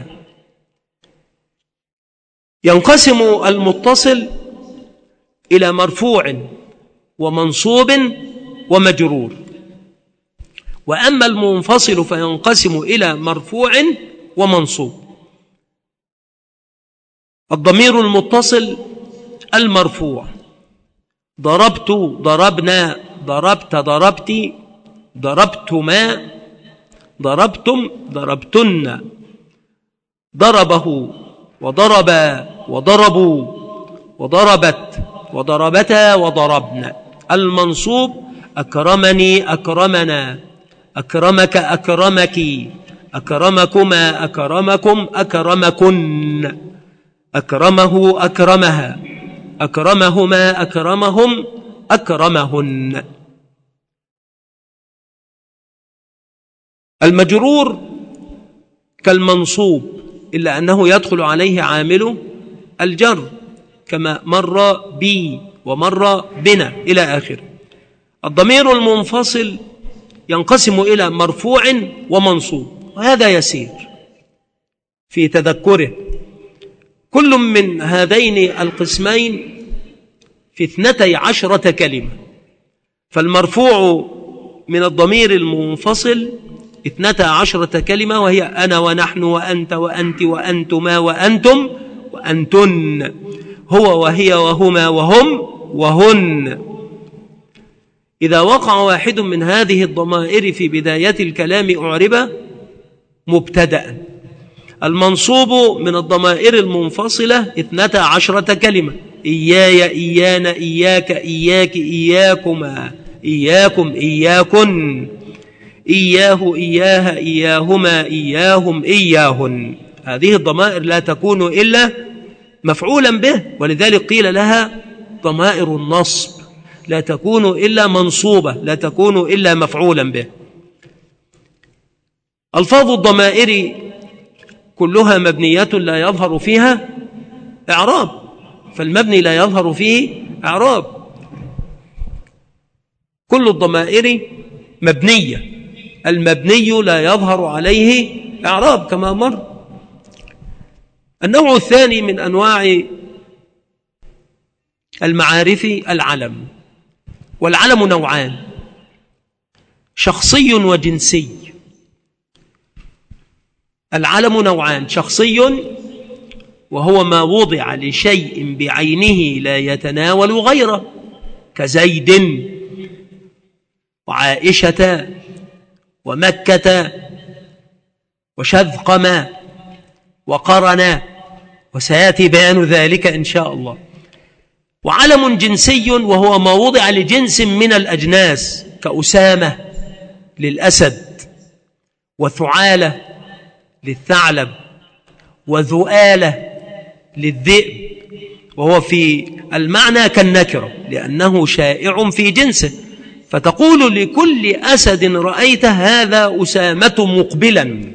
Speaker 1: ينقسم المتصل إلى مرفوع ومنصوب ومجرور، وأما المنفصل فينقسم إلى مرفوع ومنصوب. الضمير المتصل المرفوع: ضربت، ضربنا، ضربت، ضربت، ضربتما، ضربتم، ضربتن، ضربه وضربا وضربوا وضربت وضربتا وضربنا. المنصوب: أكرمني، أكرمنا، أكرمك، أكرمك، أكرمكما، أكرمكم، أكرمكن، أكرمه، أكرمها، أكرمهما، أكرمهم، أكرمهن. المجرور كالمنصوب إلا أنه يدخل عليه عامل الجر، كما مر بي ومر بنا إلى آخر. الضمير المنفصل ينقسم إلى مرفوع ومنصوب، وهذا يسير في تذكره. كل من هذين القسمين في اثنتي عشرة كلمة. فالمرفوع من الضمير المنفصل اثنتا عشرة كلمة، وهي أنا ونحن وأنت وأنت وأنتما وأنتم وأنتن، هو وهي وهما وهم وهن. إذا وقع واحد من هذه الضمائر في بداية الكلام أعرب مبتدأ. المنصوب من الضمائر المنفصلة اثنتا عشرة كلمة: إياي، إيانا، إياك، إياك، إياكما، إياكم، إياكن، إياه، إياها، إياهما، إياهم، إياهن. هذه الضمائر لا تكون إلا مفعولا به، ولذلك قيل لها ضمائر النصب، لا تكون إلا منصوبة، لا تكون إلا مفعولا به. ألفاظ الضمائر كلها مبنية لا يظهر فيها إعراب، فالمبني لا يظهر فيه إعراب. كل الضمائر مبنية، المبني لا يظهر عليه إعراب كما مر. النوع الثاني من أنواع المعارف العلم، والعلم نوعان: شخصي وجنسي. العلم نوعان: شخصي وهو ما وضع لشيء بعينه لا يتناول غيره، كزيد وعائشة ومكة وشذقما وقرنا، وسيأتي بيان ذلك إن شاء الله. وعلم جنسي وهو ما وضع لجنس من الأجناس، كأسامة للأسد، وثعالة للثعلب، وذؤالة للذئب، وهو في المعنى كالنكرة لأنه شائع في جنسه، فتقول لكل أسد رأيته هذا أسامة مقبلا،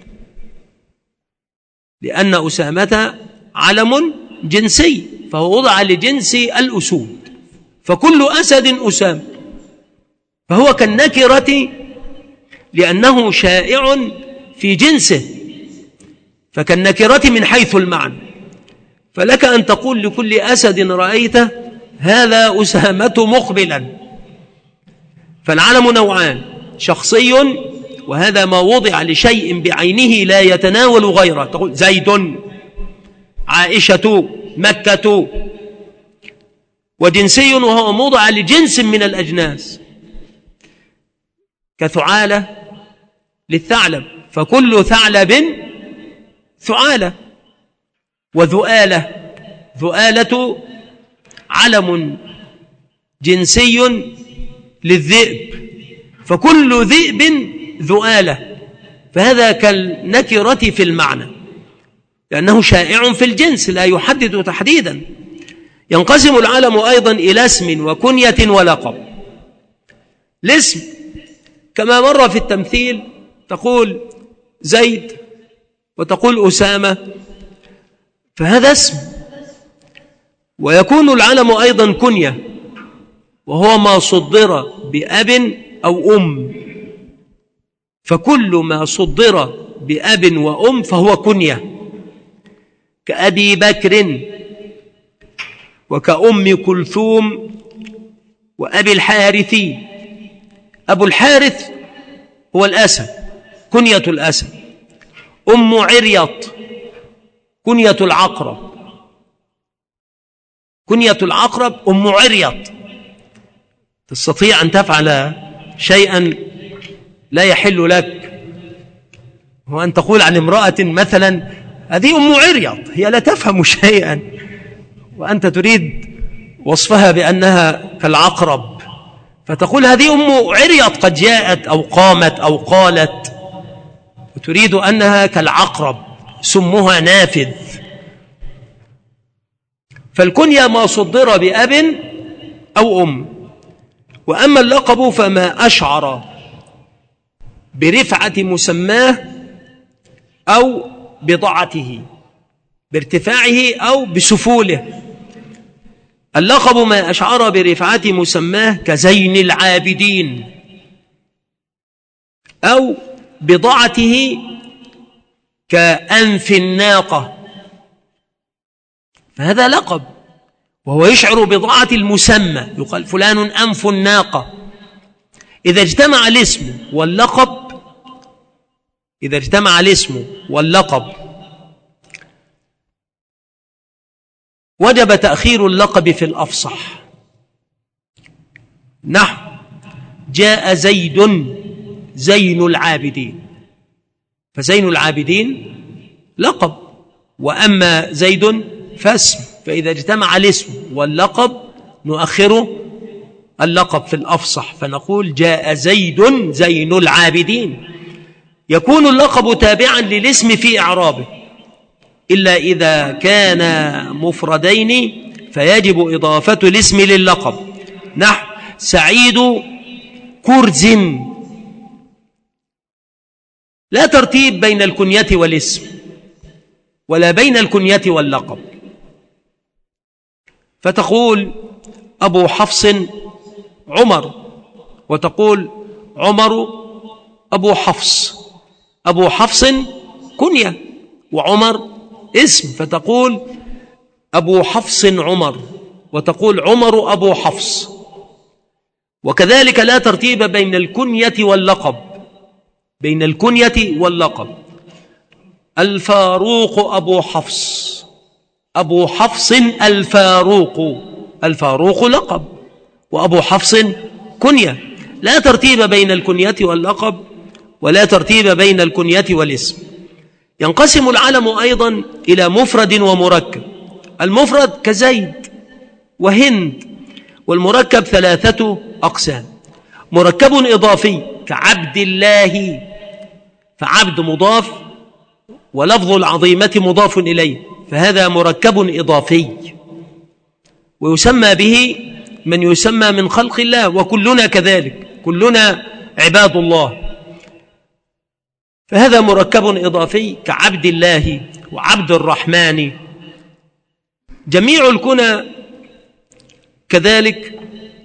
Speaker 1: لأن أسامة علم جنسي فهو وضع لجنس الأسود، فكل أسد أسامة، فهو كالنكرة لأنه شائع في جنسه، فكالنكرة من حيث المعنى. فلك أن تقول لكل أسد رأيته هذا أسامة مقبلا. فالعلم نوعان: شخصي وهذا ما وضع لشيء بعينه لا يتناول غيره، تقول زيد، عائشة، مكة. وجنسي وهو موضع لجنس من الأجناس، كثعالة للثعلب، فكل ثعلب ثعالة. وذؤالة، ذؤالة علم جنسي للذئب، فكل ذئب ذؤالة، فهذا كالنكرة في المعنى لأنه شائع في الجنس لا يحدد تحديدا. ينقسم العلم أيضا إلى اسم وكنية ولقب. الاسم كما مر في التمثيل، تقول زيد وتقول أسامة، فهذا اسم. ويكون العلم أيضا كنية، وهو ما صدر بأب أو أم، فكل ما صدر بأب وأم فهو كنية، كأبي بكر وكأم كلثوم وأبي الحارث. أبو الحارث هو الأسد، كنية الأسد. أم عريط كنية العقرب، كنية العقرب أم عريط. تستطيع أن تفعل شيئا لا يحل لك، وأن تقول عن امرأة مثلا هذه أم عريط، هي لا تفهم شيئا، وأنت تريد وصفها بأنها كالعقرب، فتقول هذه أم عريط قد جاءت أو قامت أو قالت، وتريد أنها كالعقرب سمها نافذ. فالكنية ما صدر بأب أو أم. وأما اللقب فما أشعر برفعة مسماه أو بضعته، بارتفاعه أو بسفوله. اللقب ما أشعر برفعة مسماه كزين العابدين، أو بضعته كأنف الناقة، فهذا لقب، وهو يشعر بضاعة المسمى، يقال فلان أنف الناقة. إذا اجتمع الاسم واللقب إذا اجتمع الاسم واللقب وجب تأخير اللقب في الأفصح. نحو جاء زيد زين العابدين، فزين العابدين لقب، وأما زيد فاسم، فإذا اجتمع الاسم واللقب نؤخره اللقب في الأفصح فنقول جاء زيد زين العابدين. يكون اللقب تابعا للاسم في إعرابه إلا إذا كان مفردين فيجب إضافة الاسم للقب. نحو سعيد كرز، لا ترتيب بين الكنية والاسم ولا بين الكنية واللقب، فتقول أبو حفص عمر، وتقول عمر أبو حفص. أبو حفص كنية وعمر اسم، فتقول أبو حفص عمر، وتقول عمر أبو حفص. وكذلك لا ترتيب بين الكنية واللقب، بين الكنية واللقب. الفاروق أبو حفص، أبو حفص الفاروق، الفاروق لقب وأبو حفص كنية، لا ترتيب بين الكنية واللقب ولا ترتيب بين الكنية والاسم. ينقسم العلم أيضا إلى مفرد ومركب. المفرد كزيد وهند، والمركب ثلاثة أقسام. مركب إضافي كعبد الله، فعبد مضاف ولفظ العظيمة مضاف إليه، فهذا مركب إضافي، ويسمى به من يسمى من خلق الله، وكلنا كذلك، كلنا عباد الله، فهذا مركب إضافي كعبد الله وعبد الرحمن. جميع الكنى كذلك،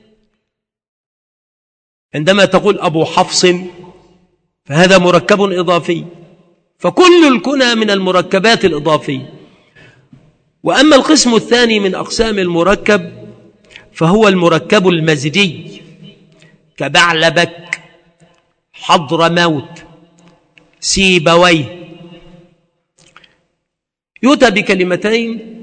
Speaker 1: عندما تقول أبو حفص فهذا مركب إضافي، فكل الكنى من المركبات الإضافية. وأما القسم الثاني من أقسام المركب فهو المركب المزجي كبعلبك، حضرموت، سيبويه. يؤتى بكلمتين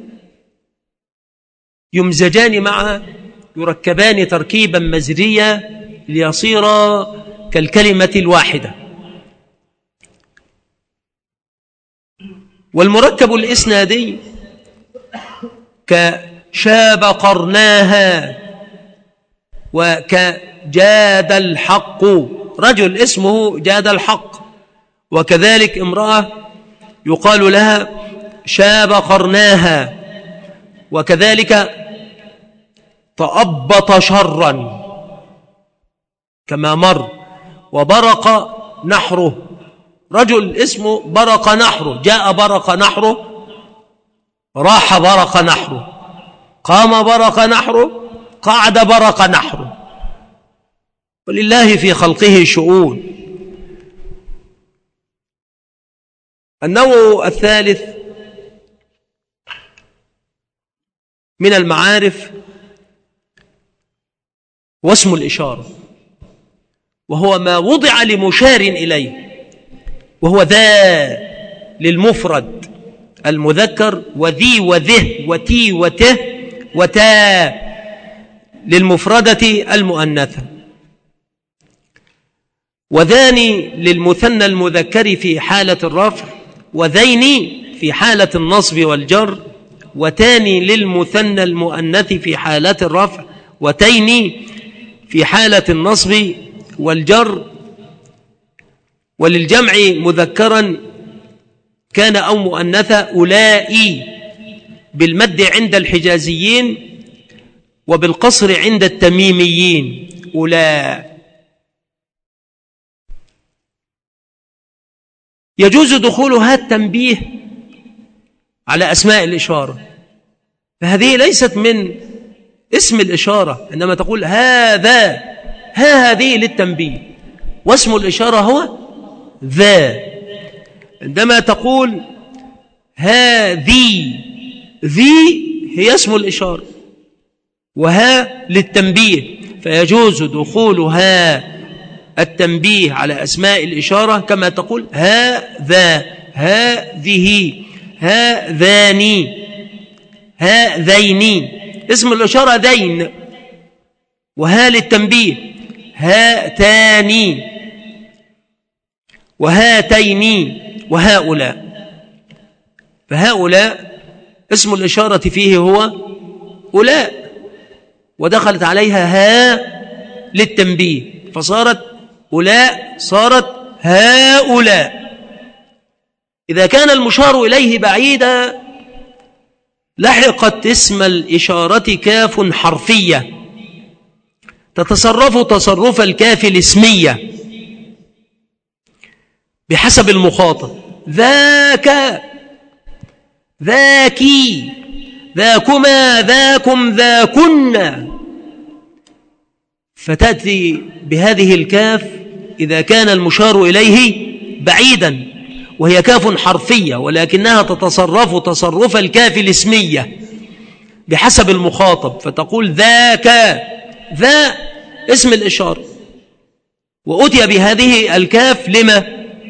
Speaker 1: يمزجان معا، يركبان تركيبا مزجيا ليصير كالكلمة الواحدة. والمركب الإسنادي كشاب قرناها وكجاد الحق، رجل اسمه جاد الحق، وكذلك امرأة يقال لها شاب قرناها، وكذلك تأبط شرا كما مر. وبرق نحره، رجل اسمه برق نحره، جاء برق نحره، راح برق نحره، قام برق نحره، قعد برق نحره. ولله في خلقه شؤون. النوع الثالث من المعارف واسم الإشارة، وهو ما وضع لمشار إليه، وهو ذا للمفرد المذكر، وذي وذه وتي وته وتا للمفردة المؤنثة، وذاني للمثنى المذكر في حالة الرفع، وذين في حالة النصب والجر، وتاني للمثنى المؤنث في حالة الرفع، وتين في حالة النصب والجر. وللجمع مذكرا كان أو مؤنثا أولئي بالمد عند الحجازيين وبالقصر عند التميميين أولاء. يجوز دخولها التنبيه على أسماء الإشارة، فهذه ليست من اسم الإشارة، إنما تقول هذا، ها هذه للتنبيه، واسم الإشارة هو ذا. عندما تقول هذه، ذي هي اسم الإشارة، وها للتنبيه، فيجوز دخولها التنبيه على أسماء الإشارة كما تقول هذا، هذه، هذان، هذين. اسم الإشارة ذين، وها للتنبيه هاتان وهاتين وهؤلاء. فهؤلاء اسم الإشارة فيه هو أولاء، ودخلت عليها ها للتنبيه فصارت أولاء، صارت هؤلاء. إذا كان المشار إليه بعيدا لحقت اسم الإشارة كاف حرفية تتصرف تصرف الكاف الاسمية بحسب المخاطب. ذاك، ذاكي، ذاكما، ذاكم، ذاكن. فتأتي بهذه الكاف إذا كان المشار إليه بعيدا، وهي كاف حرفية ولكنها تتصرف تصرف الكاف الاسمية بحسب المخاطب، فتقول ذاك، ذا اسم الإشارة، وأتي بهذه الكاف لما؟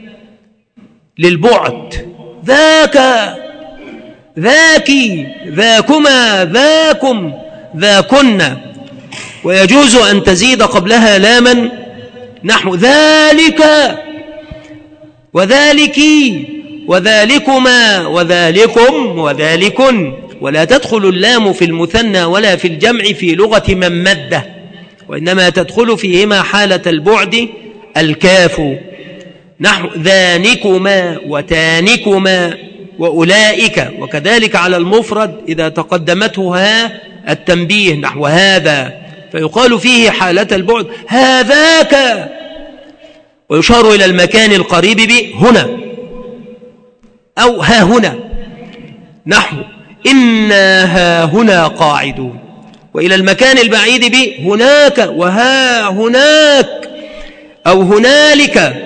Speaker 1: للبعد. ذاك، ذاكي، ذاكما، ذاكم، ذاكن. ويجوز أن تزيد قبلها لاما نحو ذلك وذلك وذلكما وذلكم وذلكن، ولا تدخل اللام في المثنى ولا في الجمع في لغة من مده، وإنما تدخل فيهما حالة البعد الكاف نحو ذانكما وتانكما وأولئك. وكذلك على المفرد إذا تقدمته ها التنبيه نحو هذا، فيقال فيه حالة البعد هذاك، ويشار إلى المكان القريب به هنا أو ها هنا نحو إنا ها هنا قاعدون، وإلى المكان البعيد به هناك وها هناك أو هنالك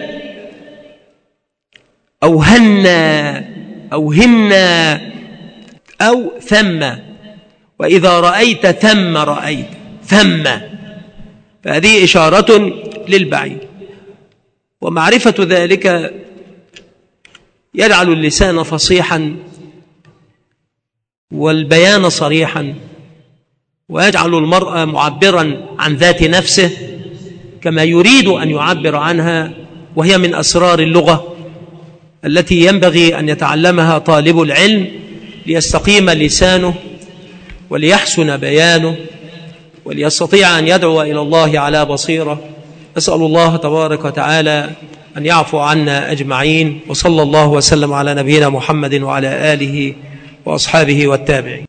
Speaker 1: أو هنا أو هنا أو ثم. وإذا رأيت ثم رأيت ثم، فهذه إشارة للبعيد. ومعرفة ذلك يجعل اللسان فصيحا والبيان صريحا، ويجعل المرء معبرا عن ذات نفسه كما يريد أن يعبر عنها، وهي من أسرار اللغة التي ينبغي أن يتعلمها طالب العلم ليستقيم لسانه وليحسن بيانه وليستطيع أن يدعو إلى الله على بصيرة. أسأل الله تبارك وتعالى أن يعفو عنا أجمعين، وصلى الله وسلم على نبينا محمد وعلى آله وأصحابه والتابعين.